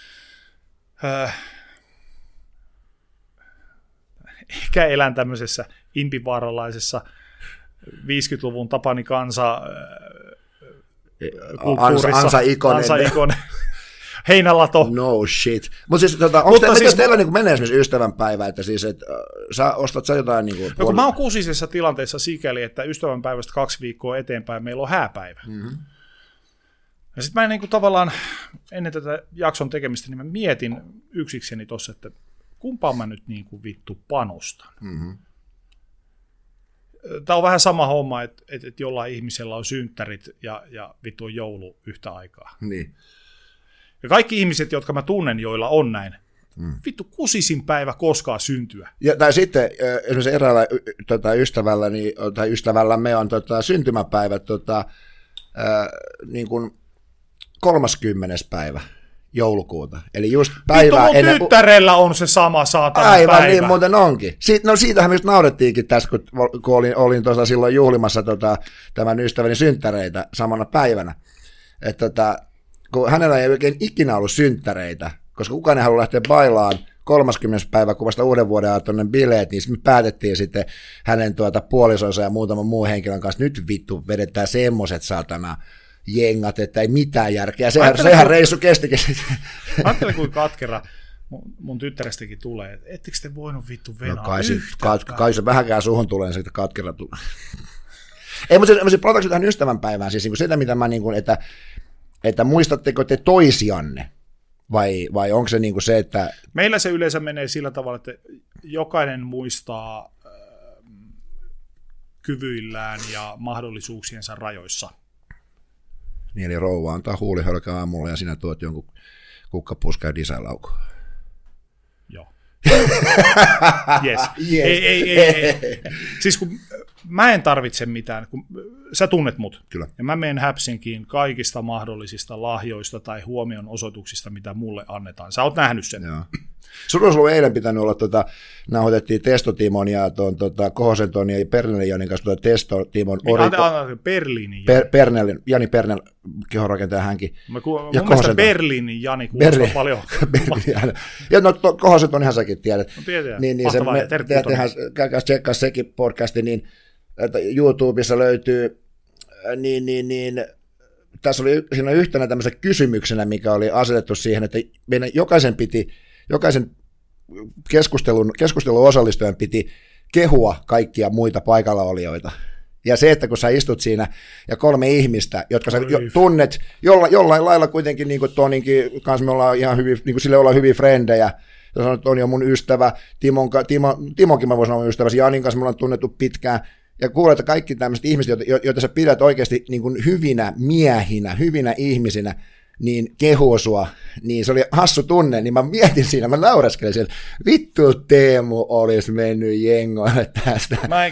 ehkä elän tämmöisessä impivaaralaisessa 50-luvun Tapani Kansa kulttuurissa. Ansa-ikonen. Heinälato. No shit. Mutta siis, onko siis, teillä niin menee esimerkiksi ystävänpäivä, että siis, et, ostat sä jotain... Niin no, kun mä oon kusisessa tilanteessa sikäli, että ystävänpäivästä 2 viikkoa eteenpäin meillä on hääpäivä. Mm-hmm. Ja sitten mä niin kuin, tavallaan ennen tätä jakson tekemistä, niin mä mietin yksikseni tossa, että kumpaan mä nyt niin kuin, vittu panostan. Mm-hmm. Tämä on vähän sama homma, että jollain ihmisellä on synttärit ja vittu on joulu yhtä aikaa. Niin. Ja kaikki ihmiset, jotka mä tunnen, joilla on näin, Vittu, kusisin päivä koskaan syntyä. Tai sitten esimerkiksi eräällä ystävällämme on syntymäpäivä niin kuin 30. päivä joulukuuta. Eli just päivää ennen... Vittu, mun tyttärellä on se sama saatana aivan, päivä. Niin muuten onkin. Siitähän me just naurettiinkin tässä, kun olin silloin juhlimassa tämän ystäväni synttäreitä samana päivänä. Että kun hänellä ei oikein ikinä ollut synttäreitä, koska kukaan ei halua lähteä bailaan 30. päivä, kun vasta uuden vuoden aattoinen bileet, niin me päätettiin sitten hänen puolisonsa ja muutaman muun henkilön kanssa, nyt vittu vedetään semmoiset saatana jengat, että ei mitään järkeä. Sehän reissu kestikin. Ajattelen, kuin katkera mun tyttärestäkin tulee. Ettekö te voinut vittu venaa kai se vähänkään suhun tulee, niin sitten katkera tulee. Ei, mutta palataanko tähän ystävänpäivään, siis niin sitä, mitä mä, niin kuin, että muistatteko te toisianne, vai onko se niin kuin se, että... Meillä se yleensä menee sillä tavalla, että jokainen muistaa kyvyillään ja mahdollisuuksiensa rajoissa. Niin, eli rouva antaa huulihölkää aamulla ja sinä tuot jonkun kukkapuskan ja disailaukun. Joo. Yes. Ei. Siis kun mä en tarvitse mitään, kun sä tunnet mut. Kyllä. Ja mä menen Häpsinkiin kaikista mahdollisista lahjoista tai huomion osoituksista, mitä mulle annetaan. Sä oot nähnyt sen. Joo. Sun olisi ollut eilen pitänyt olla, nauhoitettiin Testotimon ja Kohosen Toni ja Pernelin Janin kanssa Testotimon. Berliinin Jani Pernel, kehonrakentaja hänkin. Mun mielestä Berliinin Jani kuulostaa paljon. Ja Kohosen Tonihan säkin tiedät. No tiedän, niin käykää tsekkaa sekin podcasti, niin että YouTubessa löytyy, niin tässä oli siinä yhtenä tämmöisenä kysymyksenä, mikä oli asetettu siihen, että meidän jokaisen keskustelun osallistujan piti kehua kaikkia muita paikalla olijoita. Ja se, että kun sä istut siinä ja 3 ihmistä, jotka sä tunnet, jollain lailla kuitenkin, niin kuin Toninkin kanssa me ollaan ihan hyvin, niin kuin sille ollaan hyviä frendejä, ja sanoin, että Toni on mun ystävä, Timonkin mä voisin olla mun ystävä, Janin kanssa me ollaan tunnettu pitkään, ja kuulet, että kaikki tämmöiset ihmiset, joita sä pidät oikeasti niin kuin hyvinä miehinä, hyvinä ihmisinä, niin kehuu sua, niin se oli hassu tunne, niin mä mietin siinä, mä nauraskelin siellä, vittu Teemu olisi mennyt jengoille tästä. Mä en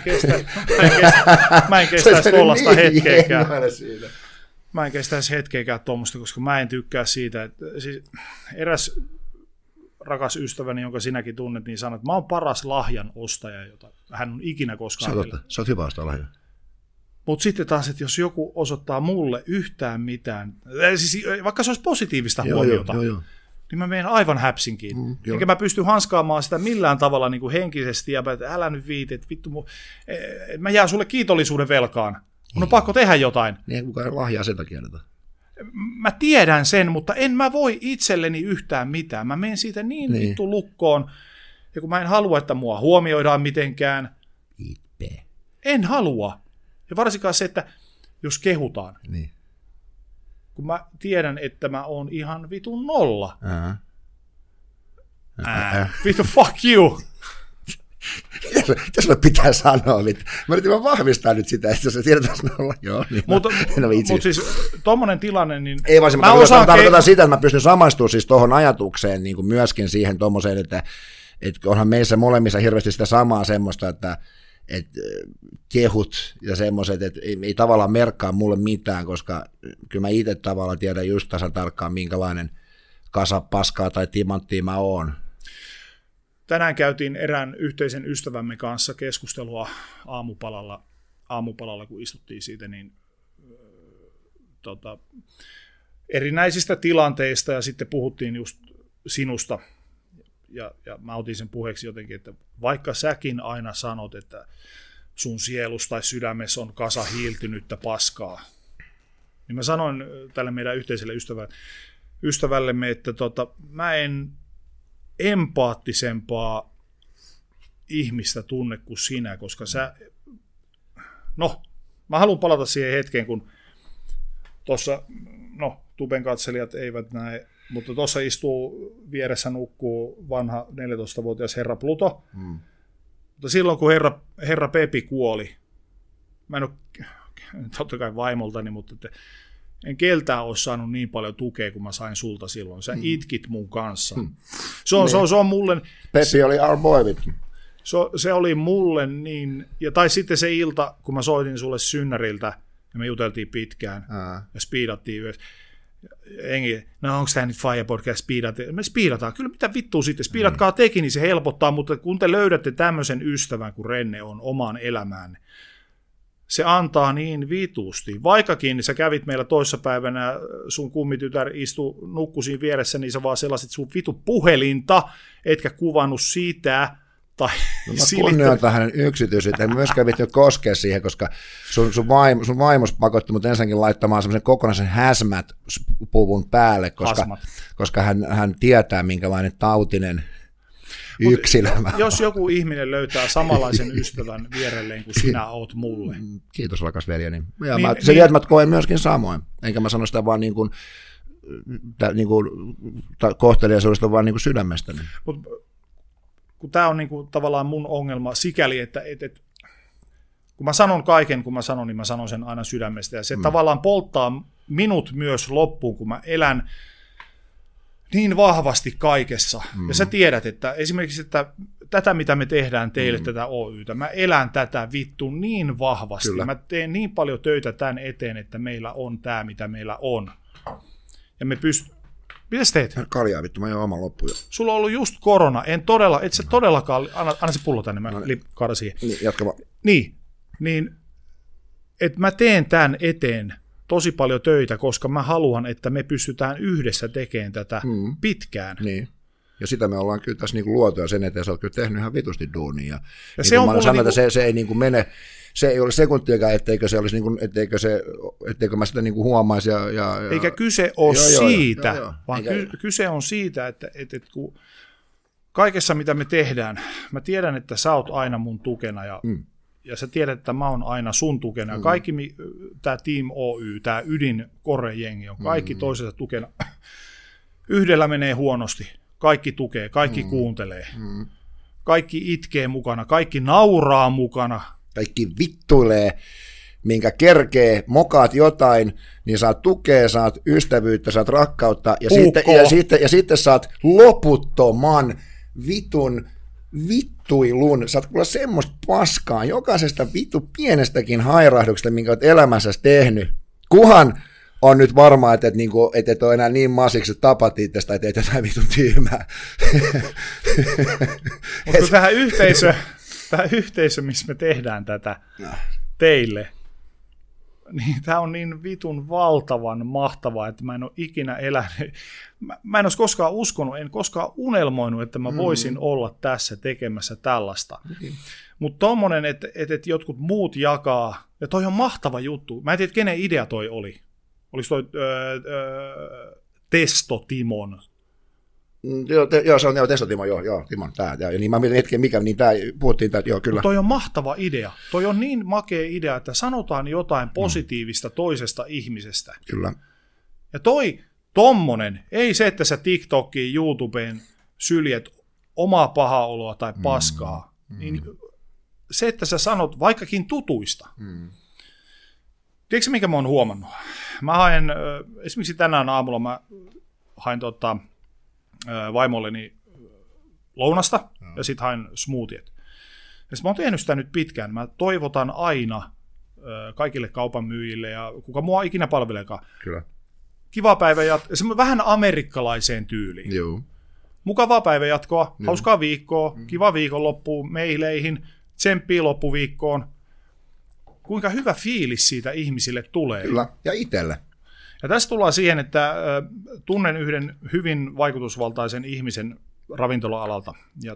kestäisi tuollaista niin hetkeäkään. Mä en kestäisi hetkeäkään tuommoista, koska mä en tykkää siitä, että siis eräs rakas ystäväni, jonka sinäkin tunnet, niin sanoi, että mä oon paras lahjan ostaja, jota hän on ikinä koskaan. Sä oot hyvä ostaa lahjaa. Mutta sitten taas, että jos joku osoittaa mulle yhtään mitään, siis vaikka se olisi positiivista huomiota, niin mä menen aivan Häpsinkiin. Enkä mä pysty hanskaamaan sitä millään tavalla niin kuin henkisesti, ja että älä nyt viiti, että vittu, mä jään sulle kiitollisuuden velkaan. Mun on pakko tehdä jotain. Niin, kukaan lahjaa sen takia. Mä tiedän sen, mutta en mä voi itselleni yhtään mitään. Mä menen siitä niin vittu lukkoon, ja kun mä en halua, että mua huomioidaan mitenkään. En halua. Ja varsinkaan se, että jos kehutaan, niin. Kun mä tiedän, että mä oon ihan vitun 0. Vittu, fuck you. Mitä sulle pitää sanoa? Mä yritin vaan vahvistaa nyt sitä, että sä tiedät, että 0. Joo, niin mutta siis tommonen tilanne, niin... Ei vaan mä tarkoitan sitä, että mä pystyn samaistumaan siis tohon ajatukseen niin kuin myöskin siihen tommoseen, että onhan meissä molemmissa hirveästi sitä samaa semmoista, että kehut ja semmoiset, että ei tavallaan merkkaa mulle mitään, koska kyllä mä itse tavallaan tiedän just tasan tarkkaan, minkälainen kasa paskaa tai timanttia mä oon. Tänään käytiin erään yhteisen ystävämme kanssa keskustelua aamupalalla kun istuttiin siitä, niin erinäisistä tilanteista ja sitten puhuttiin just sinusta. Ja mä otin sen puheeksi jotenkin, että vaikka säkin aina sanot, että sun sielus tai sydämessä on kasa hiiltynyttä paskaa, niin mä sanoin tälle meidän yhteiselle ystävällemme, että mä en empaattisempaa ihmistä tunne kuin sinä, koska mä haluan palata siihen hetkeen, kun tuossa, tuben katselijat eivät näe, mutta tuossa istuu, vieressä nukkuu vanha 14-vuotias herra Pluto. Mutta silloin, kun herra Pepi kuoli, mä en ole totta kai vaimoltani, mutta en keltään ole saanut niin paljon tukea kuin mä sain sulta silloin. Sä itkit mun kanssa. Se on mulle... Peppi oli our boy with me. Se oli mulle niin... Tai sitten se ilta, kun mä soitin sulle synnäriltä, ja me juteltiin pitkään, ja speedattiin yhdessä. No onko tämä nyt Fire Podcast speedataan? Me speedataan. Kyllä mitä vittua sitten. Speedatkaa tekin, niin se helpottaa, mutta kun te löydätte tämmöisen ystävän kuin Renne on omaan elämään, se antaa niin vitusti. Vaikkakin sä kävit meillä toissapäivänä, sun kummitytär nukkui siinä vieressä, niin sä vaan sellaiset sun vitu puhelinta, etkä kuvannut sitä. Tai mä kunnioitan hänen yksityisyyttä. En myöskään viitti koskea siihen, koska sun vaimos pakotti mut ensinnäkin laittamaan semmoisen kokonaisen hazmat-puvun päälle, koska hän tietää, minkälainen tautinen yksilö. Jos joku ihminen löytää samanlaisen ystävän vierelleen kuin sinä oot mulle. Kiitos, rakas veljeni. Ja mä koen myöskin samoin. Enkä mä sano sitä vaan niin kuin kohteliaisuudesta, vaan niin kuin sydämestäni. Kun tämä on niinku tavallaan mun ongelma sikäli, että kun mä sanon kaiken, kun mä sanon, niin mä sanon sen aina sydämestä. Ja se tavallaan polttaa minut myös loppuun, kun mä elän niin vahvasti kaikessa. Ja sä tiedät, että esimerkiksi että tätä, mitä me tehdään teille, tätä Oytä, mä elän tätä vittu niin vahvasti. Kyllä. Mä teen niin paljon töitä tämän eteen, että meillä on tämä, mitä meillä on. Ja me Mitä sä teet? Kaljaa vittu, mä jo oman loppuun. Sulla on ollut just korona, et sä todellakaan, anna se pullo tänne, mä kaadan siihen. Niin, jatka vaan. Niin, että mä teen tämän eteen tosi paljon töitä, koska mä haluan, että me pystytään yhdessä tekemään tätä pitkään. Niin. Ja sitä me ollaan kyllä tässä niinku luotu ja sen eteen sä oot kyllä tehnyt ihan vitusti duunia. Ja niin se on mä sanon, että se ei niinku mene, se ei ole sekuntiakaan, etteikö mä sitä niinku huomaisi. Eikä kyse ole siitä, vaan kyse on siitä, että kun kaikessa mitä me tehdään, mä tiedän, että sä oot aina mun tukena ja sä tiedät, että mä oon aina sun tukena. Kaikki tämä Team Oy, tämä ydin Kore-jengi on kaikki toisensa tukena. Yhdellä menee huonosti. Kaikki tukee, kaikki kuuntelee. Kaikki itkee mukana, kaikki nauraa mukana. Kaikki vittuilee, minkä kerkee, mokaat jotain, niin saat tukea, saat ystävyyttä, saat rakkautta, ja sitten saat loputtoman vittuilun. Saat kuulla semmoista paskaa jokaisesta vittu pienestäkin hairahduksesta, minkä olet elämässäsi tehnyt. Kuhan on nyt varma, että et ole enää niin masiksi, että tapat itsestä, tai teet jotain vitun tyhmää. Mutta tähän yhteisö, missä me tehdään tätä teille, niin tämä on niin vitun valtavan mahtavaa, että mä en ole ikinä elänyt. Mä en olisi koskaan uskonut, en koskaan unelmoinut, että mä voisin olla tässä tekemässä tällaista. Mutta tommonen, että jotkut muut jakaa, ja toi on mahtava juttu. Mä en tiedä, kenen idea toi oli. Oliko toi Testo Timon? Joo, se on Testo Timon, joo, Timon, tää. Ja niin mä mietin hetken, niin tää, puhuttiin, joo, kyllä. Toi on mahtava idea. Toi on niin makea idea, että sanotaan jotain positiivista toisesta ihmisestä. Kyllä. Ja tommonen, ei se, että sä TikTokiin, YouTubeen syljet omaa pahaa oloa tai paskaa, niin se, että sä sanot vaikkakin tutuista. Tiedätkö minkä mä oon huomannut? Mä haen, esimerkiksi tänään aamulla mä hain vaimolleni lounasta ja sit hain smoothiet. Ja sit mä oon tehnyt sitä nyt pitkään. Mä toivotan aina kaikille kaupan myyjille ja kuka mua ikinä palveleekaan. Kyllä. Kiva päivä jatkoa, vähän amerikkalaiseen tyyliin. Joo. Mukavaa päivän jatkoa, hauskaa viikkoa, kiva viikonloppua meileihin, tsemppiä loppuviikkoon. Kuinka hyvä fiilis siitä ihmisille tulee. Kyllä, ja itselle. Ja tässä tullaan siihen, että tunnen yhden hyvin vaikutusvaltaisen ihmisen ravintola-alalta. Ja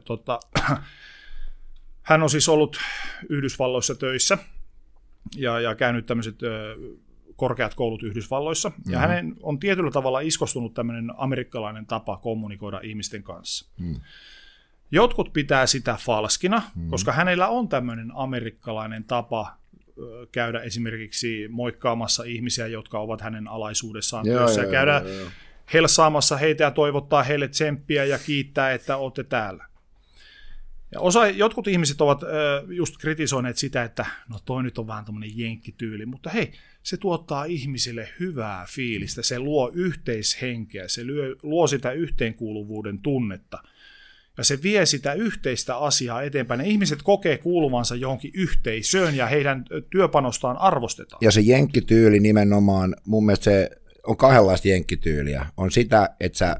hän on siis ollut Yhdysvalloissa töissä ja käynyt tämmöiset korkeat koulut Yhdysvalloissa. Ja hänen on tietyllä tavalla iskostunut tämmöinen amerikkalainen tapa kommunikoida ihmisten kanssa. Jotkut pitää sitä falskina, koska hänellä on tämmöinen amerikkalainen tapa käydä esimerkiksi moikkaamassa ihmisiä, jotka ovat hänen alaisuudessaan työssä, ja käydä helsaamassa heitä ja toivottaa heille tsemppiä ja kiittää, että olette täällä. Ja jotkut ihmiset ovat just kritisoineet sitä, että no toi nyt on vähän tämmöinen jenkkityyli, mutta hei, se tuottaa ihmisille hyvää fiilistä, se luo yhteishenkeä, se luo sitä yhteenkuuluvuuden tunnetta. Ja se vie sitä yhteistä asiaa eteenpäin. Ne ihmiset kokee kuuluvansa johonkin yhteisöön ja heidän työpanostaan arvostetaan. Ja se jenkkityyli nimenomaan, mun mielestä se on kahdenlaista jenkkityyliä. On sitä, että sä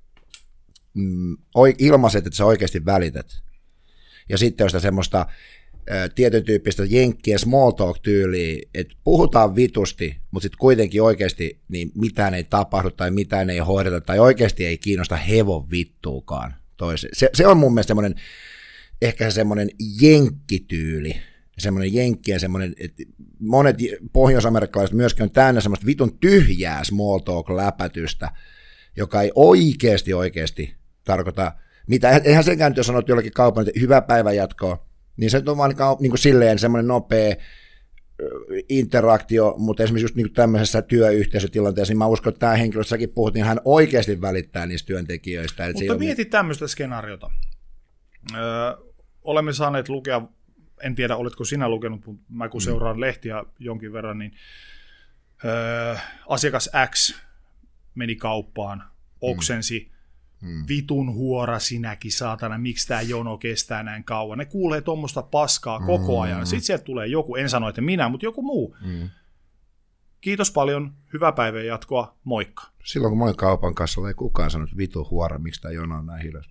ilmaiset, että sä oikeasti välität. Ja sitten on sitä semmoista tietyn tyyppistä jenkkien small talk-tyyliä, että puhutaan vitusti, mutta sitten kuitenkin oikeasti niin mitään ei tapahdu tai mitään ei hoideta tai oikeasti ei kiinnosta hevon vittuukaan. Se on mun mielestä semmoinen, ehkä semmoinen jenkkityyli, semmoinen jenkkien semmoinen, että monet pohjois-amerikkalaiset myöskin on täynnä semmoista vitun tyhjää small talk-läpätystä, joka ei oikeasti tarkoita mitä. Eihän senkään nyt, jos sanot jollekin kaupan, että hyvää päivänjatkoa, niin se on vaan niin kuin silleen semmoinen nopea interaktio, mutta esimerkiksi just niin kuin tämmöisessä työyhteisötilanteessa, niin mä uskon, että tämä henkilö, säkin puhut, niin hän oikeasti välittää niistä työntekijöistä. Mutta mieti tämmöistä skenaariota. Olemme saaneet lukea, en tiedä oletko sinä lukenut, mutta mä kun seuraan lehtiä jonkin verran, niin asiakas X meni kauppaan, oksensi, vitun huora sinäkin, saatana, miksi tämä jono kestää näin kauan. Ne kuulee tuommoista paskaa koko ajan. Sitten sieltä tulee joku, en sano, että minä, mutta joku muu. Kiitos paljon, hyvää päivän jatkoa, moikka. Silloin kun moi kaupan kassalla ei kukaan sanonut vitun huora, miksi tämä jono on näin hiljaa.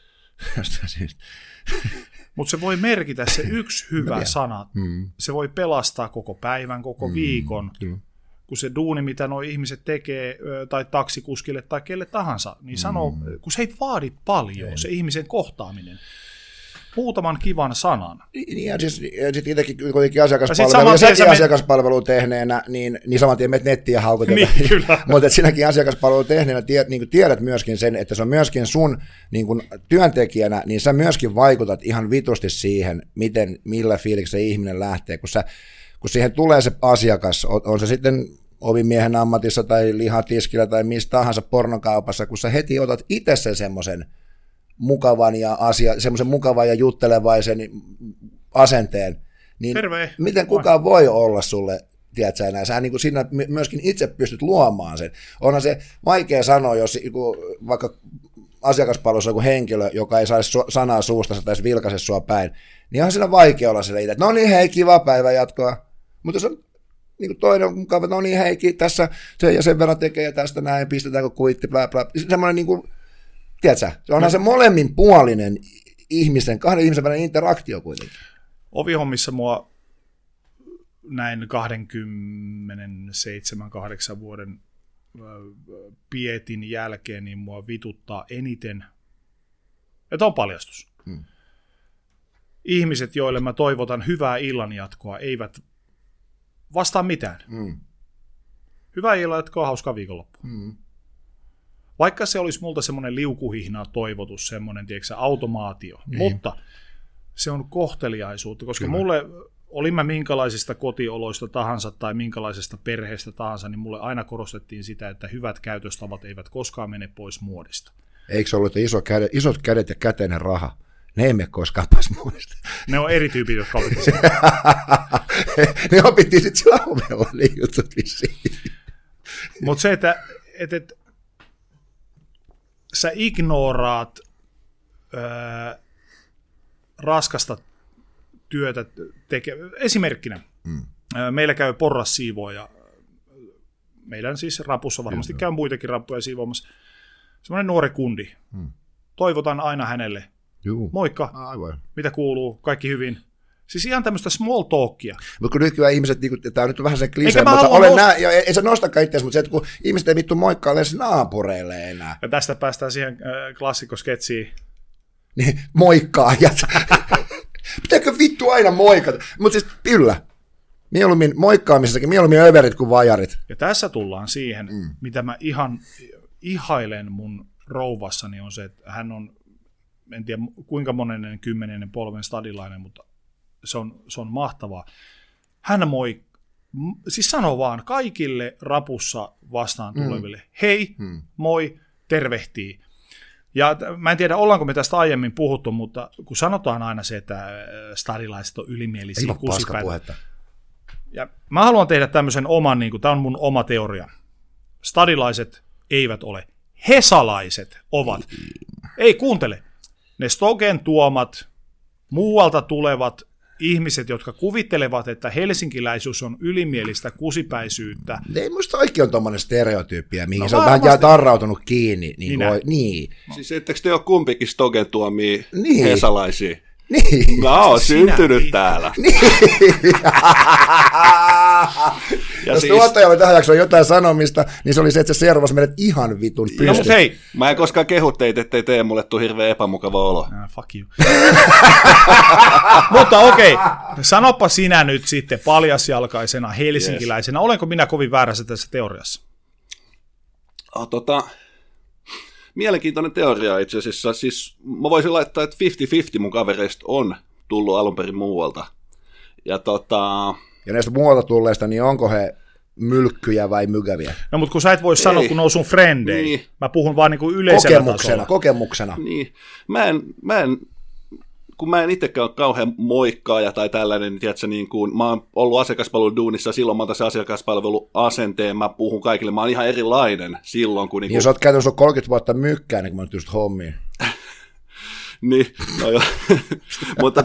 Mutta se voi merkitä se yksi hyvä sana. Se voi pelastaa koko päivän, koko viikon. Kun se duuni, mitä nuo ihmiset tekee, tai taksikuskille tai kelle tahansa, niin sanoo, kun se ei vaadi paljon, se ihmisen kohtaaminen. Muutaman kivan sanan. Ja sitten itsekin kuitenkin asiakaspalvelua tehneenä, niin saman tien menet nettiin ja haukut. Niin, mutta sinäkin asiakaspalvelua tehneenä niin tiedät myöskin sen, että se on myöskin sun niin kun työntekijänä, niin sä myöskin vaikutat ihan vitusti siihen, millä fiiliksi se ihminen lähtee, kun siihen tulee se asiakas, on se sitten ovimiehen ammatissa tai lihatiskillä tai mistä tahansa pornokaupassa, kun sä heti otat itse sen semmoisen mukavan ja juttelevaisen asenteen, niin terve. Miten kukaan voi olla sulle, tiedätkö enää, sä niin kuin siinä myöskin itse pystyt luomaan sen. Onhan se vaikea sanoa, jos vaikka asiakaspalvelussa joku henkilö, joka ei saisi sanaa suusta tai vilkaise sua päin, niin on siinä vaikea olla sille itse, että no niin hei, kiva päivän jatkoa. Mutta jos on niin toinen mukava, no niin hei, tässä sen ja sen verran tekee ja tästä näin, pistetäänkö kuitti, blä blä. Semmoinen niin kuin, tiedätkö, onhan se molemminpuolinen kahden ihmisen välinen interaktio kuitenkin. Ovihommissa mua näin 27-8 vuoden pietin jälkeen, niin mua vituttaa eniten, että on paljastus. Ihmiset, joille mä toivotan hyvää illanjatkoa, eivät vastaa mitään. Hyvää illanjatkoa, hauskaa viikonloppua. Vaikka se olisi multa semmoinen liukuhihna toivotus, semmoinen automaatio, mutta se on kohteliaisuutta, koska mulle, olin mä minkälaisista kotioloista tahansa tai minkälaisesta perheestä tahansa, niin mulle aina korostettiin sitä, että hyvät käytöstavat eivät koskaan mene pois muodista. Eikö se ollut, että isot kädet ja käteinen raha, ne ei mene koskaan pois muodista? Ne on eri tyypit, jotka opittiin sen. Ne opittiin sitten sillä ovella, niin jutut vissiin. Mutta se, että sä ignoraat raskasta työtä esimerkkinä. Meillä käy porrassiivooja. Meidän siis rapussa varmasti käy muitakin rappuja siivoamassa. Semmoinen nuori kundi. Toivotan aina hänelle. Moikka, mitä kuuluu, kaikki hyvin. Siis ihan tämmöistä small talkia. Mutta kun nykyään ihmiset, tämä on nyt vähän se klisee, mutta ei se nostakaan itseäsi, mutta se, että kun ihmiset ei vittu moikkaile naapureille enää. Ja tästä päästään siihen klassikkosketsiin. Niin, moikkaajat. Pitääkö vittu aina moikata? Mutta siis kyllä, mieluummin moikkaamisessakin, mieluummin överit kuin vajarit. Ja tässä tullaan siihen, mitä mä ihan ihailen mun rouvassani on se, että hän on, en tiedä kuinka monennen 10. polven stadilainen, mutta se on mahtavaa. Hän siis sanoo vaan kaikille rapussa vastaan tuleville, hei, moi, tervehtii. Ja mä en tiedä, ollaanko me tästä aiemmin puhuttu, mutta kun sanotaan aina se, että stadilaiset on ylimielisiä kusipäitä. Ja mä haluan tehdä tämmöisen oman, niin kuin, tämä on mun oma teoria. Stadilaiset eivät ole. Hesalaiset ovat. Ei, kuuntele. Ne Stogen tuomat, muualta tulevat ihmiset, jotka kuvittelevat, että helsinkiläisyys on ylimielistä kusipäisyyttä. Ei musta oikein on tommoinen stereotyyppiä, mihin se on vähän tarrautunut kiinni. Niin. Siis ettekö te ole kumpikin Stogen tuomia hesalaisia? Niin. Mä oon syntynyt täällä. Niin. Ja jos siis... tuottajalle tähän jaksoon jotain sanomista, niin se oli se, että se servasi meidät ihan vitun pystyyn. No, mutta hei. Mä en koskaan kehu teitä, ettei tee mulle tule hirveän epämukava olo. Fuck you. Mutta okei, sanoppa sinä nyt sitten paljasjalkaisena helsinkiläisenä. Olenko minä kovin väärässä tässä teoriassa? Mielenkiintoinen teoria itse asiassa. Siis mä voisin laittaa, että 50-50 mun kavereista on tullut alun perin muualta. Ja näistä muualta tulleista, niin onko he mylkkyjä vai mykäviä? No, mutta kun sä et voi sanoa, kun ne on sun frendejä. Niin. Mä puhun vaan niin kuin yleisellä tasolla. Kokemuksena. Niin. Kun mä en itsekään ole kauhean moikkaaja tai tällainen, tiedätkö, niin kuin, mä oon ollut asiakaspalveluduunissa, silloin mä oon tässä asiakaspalveluasenteen, mä puhun kaikille, mä oon ihan erilainen silloin. Kun jos oot käytännössä 30 vuotta mykkää, niin kun mä nyt just hommiin. Niin, no joo. Mutta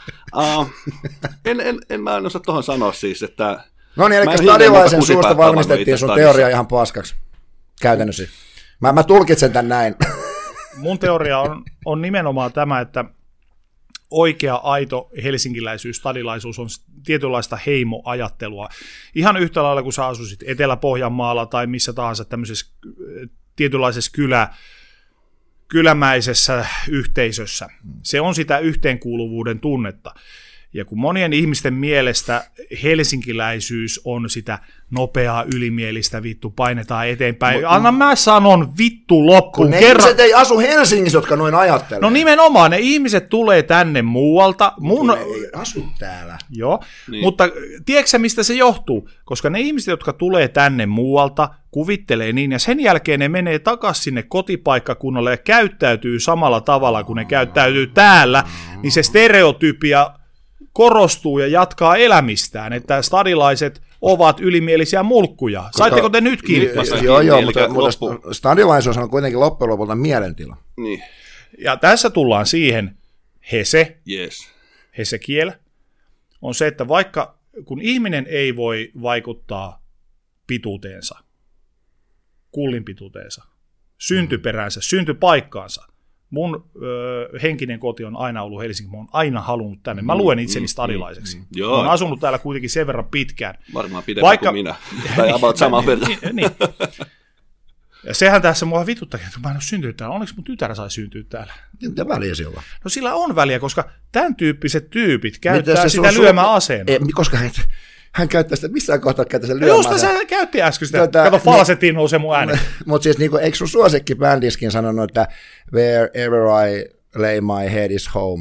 mä en osaa tuohon sanoa siis, että... No niin, eli stadilaisen suusta valmistettiin sun teoria ihan paskaksi, käytännössä. Mä tulkitsen tän näin. Mun teoria on nimenomaan tämä, että oikea, aito helsinkiläisyys, stadilaisuus on tietynlaista heimoajattelua. Ihan yhtä lailla, kun sä asuisit Etelä-Pohjanmaalla tai missä tahansa tämmöisessä tietynlaisessa kylämäisessä yhteisössä. Se on sitä yhteenkuuluvuuden tunnetta. Ja kun monien ihmisten mielestä helsinkiläisyys on sitä nopeaa, ylimielistä, vittu, painetaan eteenpäin. Anna mä sanon vittu loppuun. Kun ne ihmiset ei asu Helsingissä, jotka noin ajattelee. No nimenomaan, ne ihmiset tulee tänne muualta. Ne ei asu täällä. Joo, niin. Mutta tiedätkö sä, mistä se johtuu? Koska ne ihmiset, jotka tulee tänne muualta, kuvittelee niin, ja sen jälkeen ne menee takaisin sinne kotipaikkakunnalle ja käyttäytyy samalla tavalla, kun ne käyttäytyy täällä, niin se stereotypia korostuu ja jatkaa elämistään, että stadilaiset ovat ylimielisiä mulkkuja. Saitteko te nyt kiinni? Joo, mutta stadilaisuus on kuitenkin loppujen lopulta mielentila. Niin. Ja tässä tullaan siihen, yes. Hesekiel, on se, että vaikka kun ihminen ei voi vaikuttaa pituuteensa, kullin pituuteensa, syntyperäänsä, syntypaikkaansa, mun henkinen koti on aina ollut Helsinki, mä oon aina halunnut tänne. Mä luen itseni stadilaiseksi. Mä oon asunut täällä kuitenkin sen verran pitkään. Varmaan pidempään kuin minä. Tai about saman verran. Niin. Ja sehän tässä mua vituttaa, että mä en ole syntynyt täällä. Onneksi mun tytär sai syntyä täällä? Mitä väliä sillä on? No sillä on väliä, koska tämän tyyppiset tyypit käyttää sitä lyömäaseena. Koska hän käyttää sitä, missään kohtaa käyttää sitä lyömäaseena. Josta sä käytti äsken sitä. Kato, falsettiin nousee mun ääni. Mutta siis niinku, eikö sun suosikkibändiskin sanonut, että wherever I lay my head is home?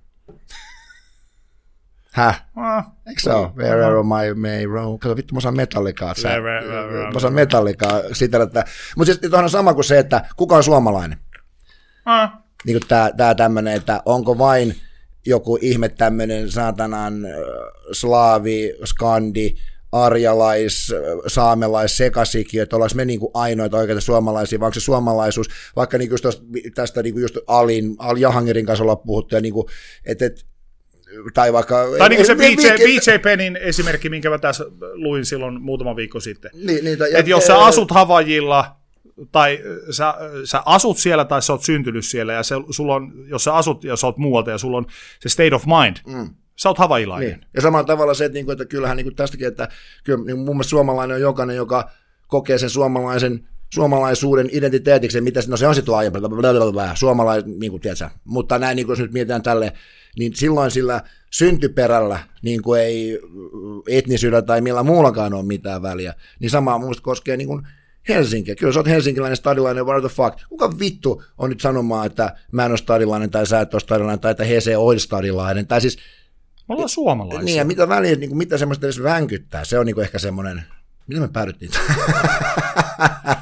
Häh? Eikö se ole? Wherever my may roam. Kato, vittu, mä osaan metallikaa. Mä osaan metallikaa sitä, että... Mutta siis tuohon on sama kuin se, että kuka on suomalainen? Niin kuin tää tämmönen, että onko vain joku ihme tämmöinen saatanan slaavi, skandi, arjalais, saamelais, sekasikin, että ollaanko me niinku ainoita oikeita suomalaisia, vai onko se suomalaisuus, vaikka niinku tästä niinku just Al-Jahangirin kanssa ollaan puhuttu, ja niinku, tai vaikka... Tai niin kuin se BJ Pennin esimerkki, minkä mä tässä luin silloin muutama viikko sitten. Että jos sä asut Havajilla, tai sä asut siellä, tai sä oot syntynyt siellä, ja sulla on, jos sä asut ja sä oot muualta, ja sulla on se state of mind, sä oot havajilainen. Niin. Ja samalla tavalla se, että kyllähän tästäkin, että kyllä mun mielestä suomalainen on jokainen, joka kokee sen suomalaisuuden identiteetiksi, mitä no se on sitten laajempaa, suomalainen, niin kuin tiedätkö, mutta näin, niin kuin jos nyt mietitään tälle, niin silloin sillä syntyperällä, niin kuin ei etnisyydellä tai millä muullakaan ole mitään väliä, niin sama minusta koskee niin kuin Helsinkiä. Kyllä sä oot helsinkiläinen, stadilainen, what the fuck. Kuka vittu on nyt sanomaan, että mä en ole stadilainen, tai sä et ole stadilainen, tai että Hese on stadilainen, tai siis... Me ollaan suomalaisia. Niin, ja mitä väliä, niin kuin, mitä semmoista edes vänkyttää, se on niin kuin ehkä semmoinen... Mitä me päädyttiin?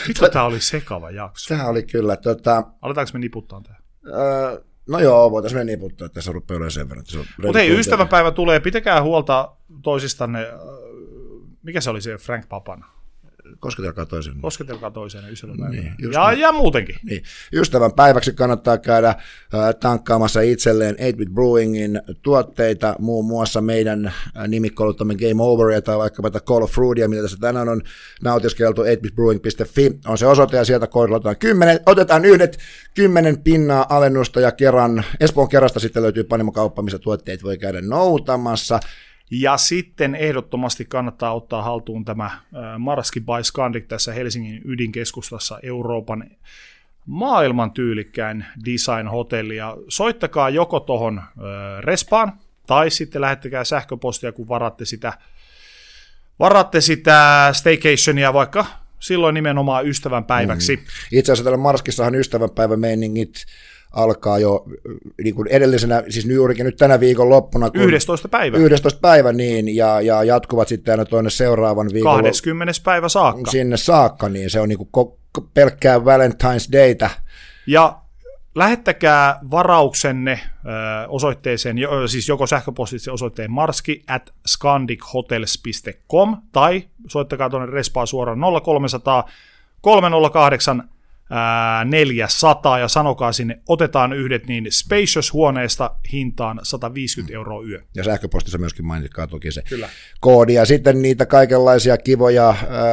Vittu, tää oli sekava jakso. Tämä oli kyllä. Aletaanko me niputtaa tähän? No joo, voitaisiin me niputtaa, että tässä rupeaa olemaan sen verran. Mutta hei, ystävänpäivä tulee, pitäkää huolta toisistanne. Mikä se oli se Frank Papan? Kosketelkaa toiseen. Kosketelkaa toiseen ystävänpäivänä. Niin, ja muutenkin. Niin. Ystävän päiväksi kannattaa käydä tankkaamassa itselleen 8-Bit Brewingin tuotteita, muun muassa meidän nimikkouluttamme Game Overia tai vaikkapa Call of Dutyä, mitä tässä tänään on nautiskeltu. 8bitbrewing.fi on se osoite, ja sieltä kohdalla otetaan 10 pinnaa alennusta, ja Espoon kerrasta sitten löytyy Panimokauppa, missä tuotteet voi käydä noutamassa. Ja sitten ehdottomasti kannattaa ottaa haltuun tämä Marski by Scandic tässä Helsingin ydinkeskustassa, Euroopan maailman tyylikkäin design-hotelli. Ja soittakaa joko tuohon respaan, tai sitten lähettäkää sähköpostia, kun varatte sitä staycationia vaikka silloin nimenomaan ystävänpäiväksi. Itse asiassa täällä Marskissahan ystävänpäivämeiningit alkaa jo niin kuin edellisenä, siis juurikin nyt tänä viikon loppuna. 11. päivä. 11. päivä, niin, ja jatkuvat sitten aina tuonne seuraavan viikon. 20. päivä saakka. Sinne saakka, niin se on niin kuin pelkkää Valentine's Daytä. Ja lähettäkää varauksenne osoitteeseen, siis joko sähköpostitse osoitteen marski@scandichotels.com tai soittakaa tuonne respaan suoraan 0300 308 400 ja sanokaa sinne, otetaan yhdet, niin Spacious-huoneesta hintaan 150 € yö. Ja sähköpostissa myöskin mainitkaa toki se koodi. Ja sitten niitä kaikenlaisia kivoja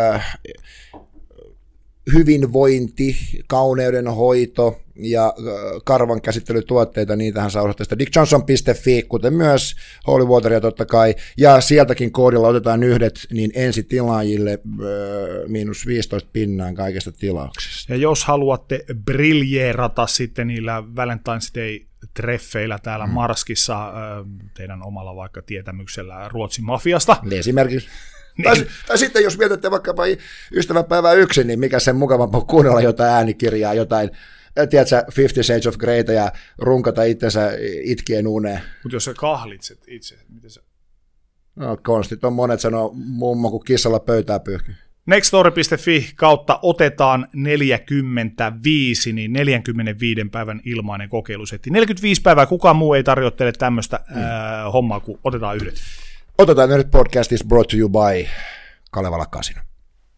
hyvinvointi, kauneudenhoito ja karvan käsittelytuotteita, niitähän saa osoitteesta dickjohnson.fi, kuten myös Holy Wateria totta kai, ja sieltäkin koodilla otetaan yhdet, niin ensitilaajille miinus 15 pinnaan kaikesta tilauksesta. Ja jos haluatte briljeerata sitten niillä Valentine's Day-treffeillä täällä Marskissa, teidän omalla vaikka tietämyksellä Ruotsin mafiasta. Esimerkiksi. Niin. Tai sitten jos mietitte vaikkapa ystävänpäivää yksin, niin mikä sen mukavampaa kuunnella jotain äänikirjaa, jotain, tiedätkö, 50 Shades of Greytä ja runkata itsensä itkien uneen. Mutta jos sä kahlitset itse, miten sä... No konstit on monet sanoo mummo, kun kissalla pöytää pyyhkyy. Nextstory.fi kautta otetaan 45, niin 45 päivän ilmainen kokeilusetti. 45 päivää, kukaan muu ei tarjoa teille tämmöistä hommaa, kun otetaan yhdet. Otetaan nyt podcast is brought to you by Kalevala Casino.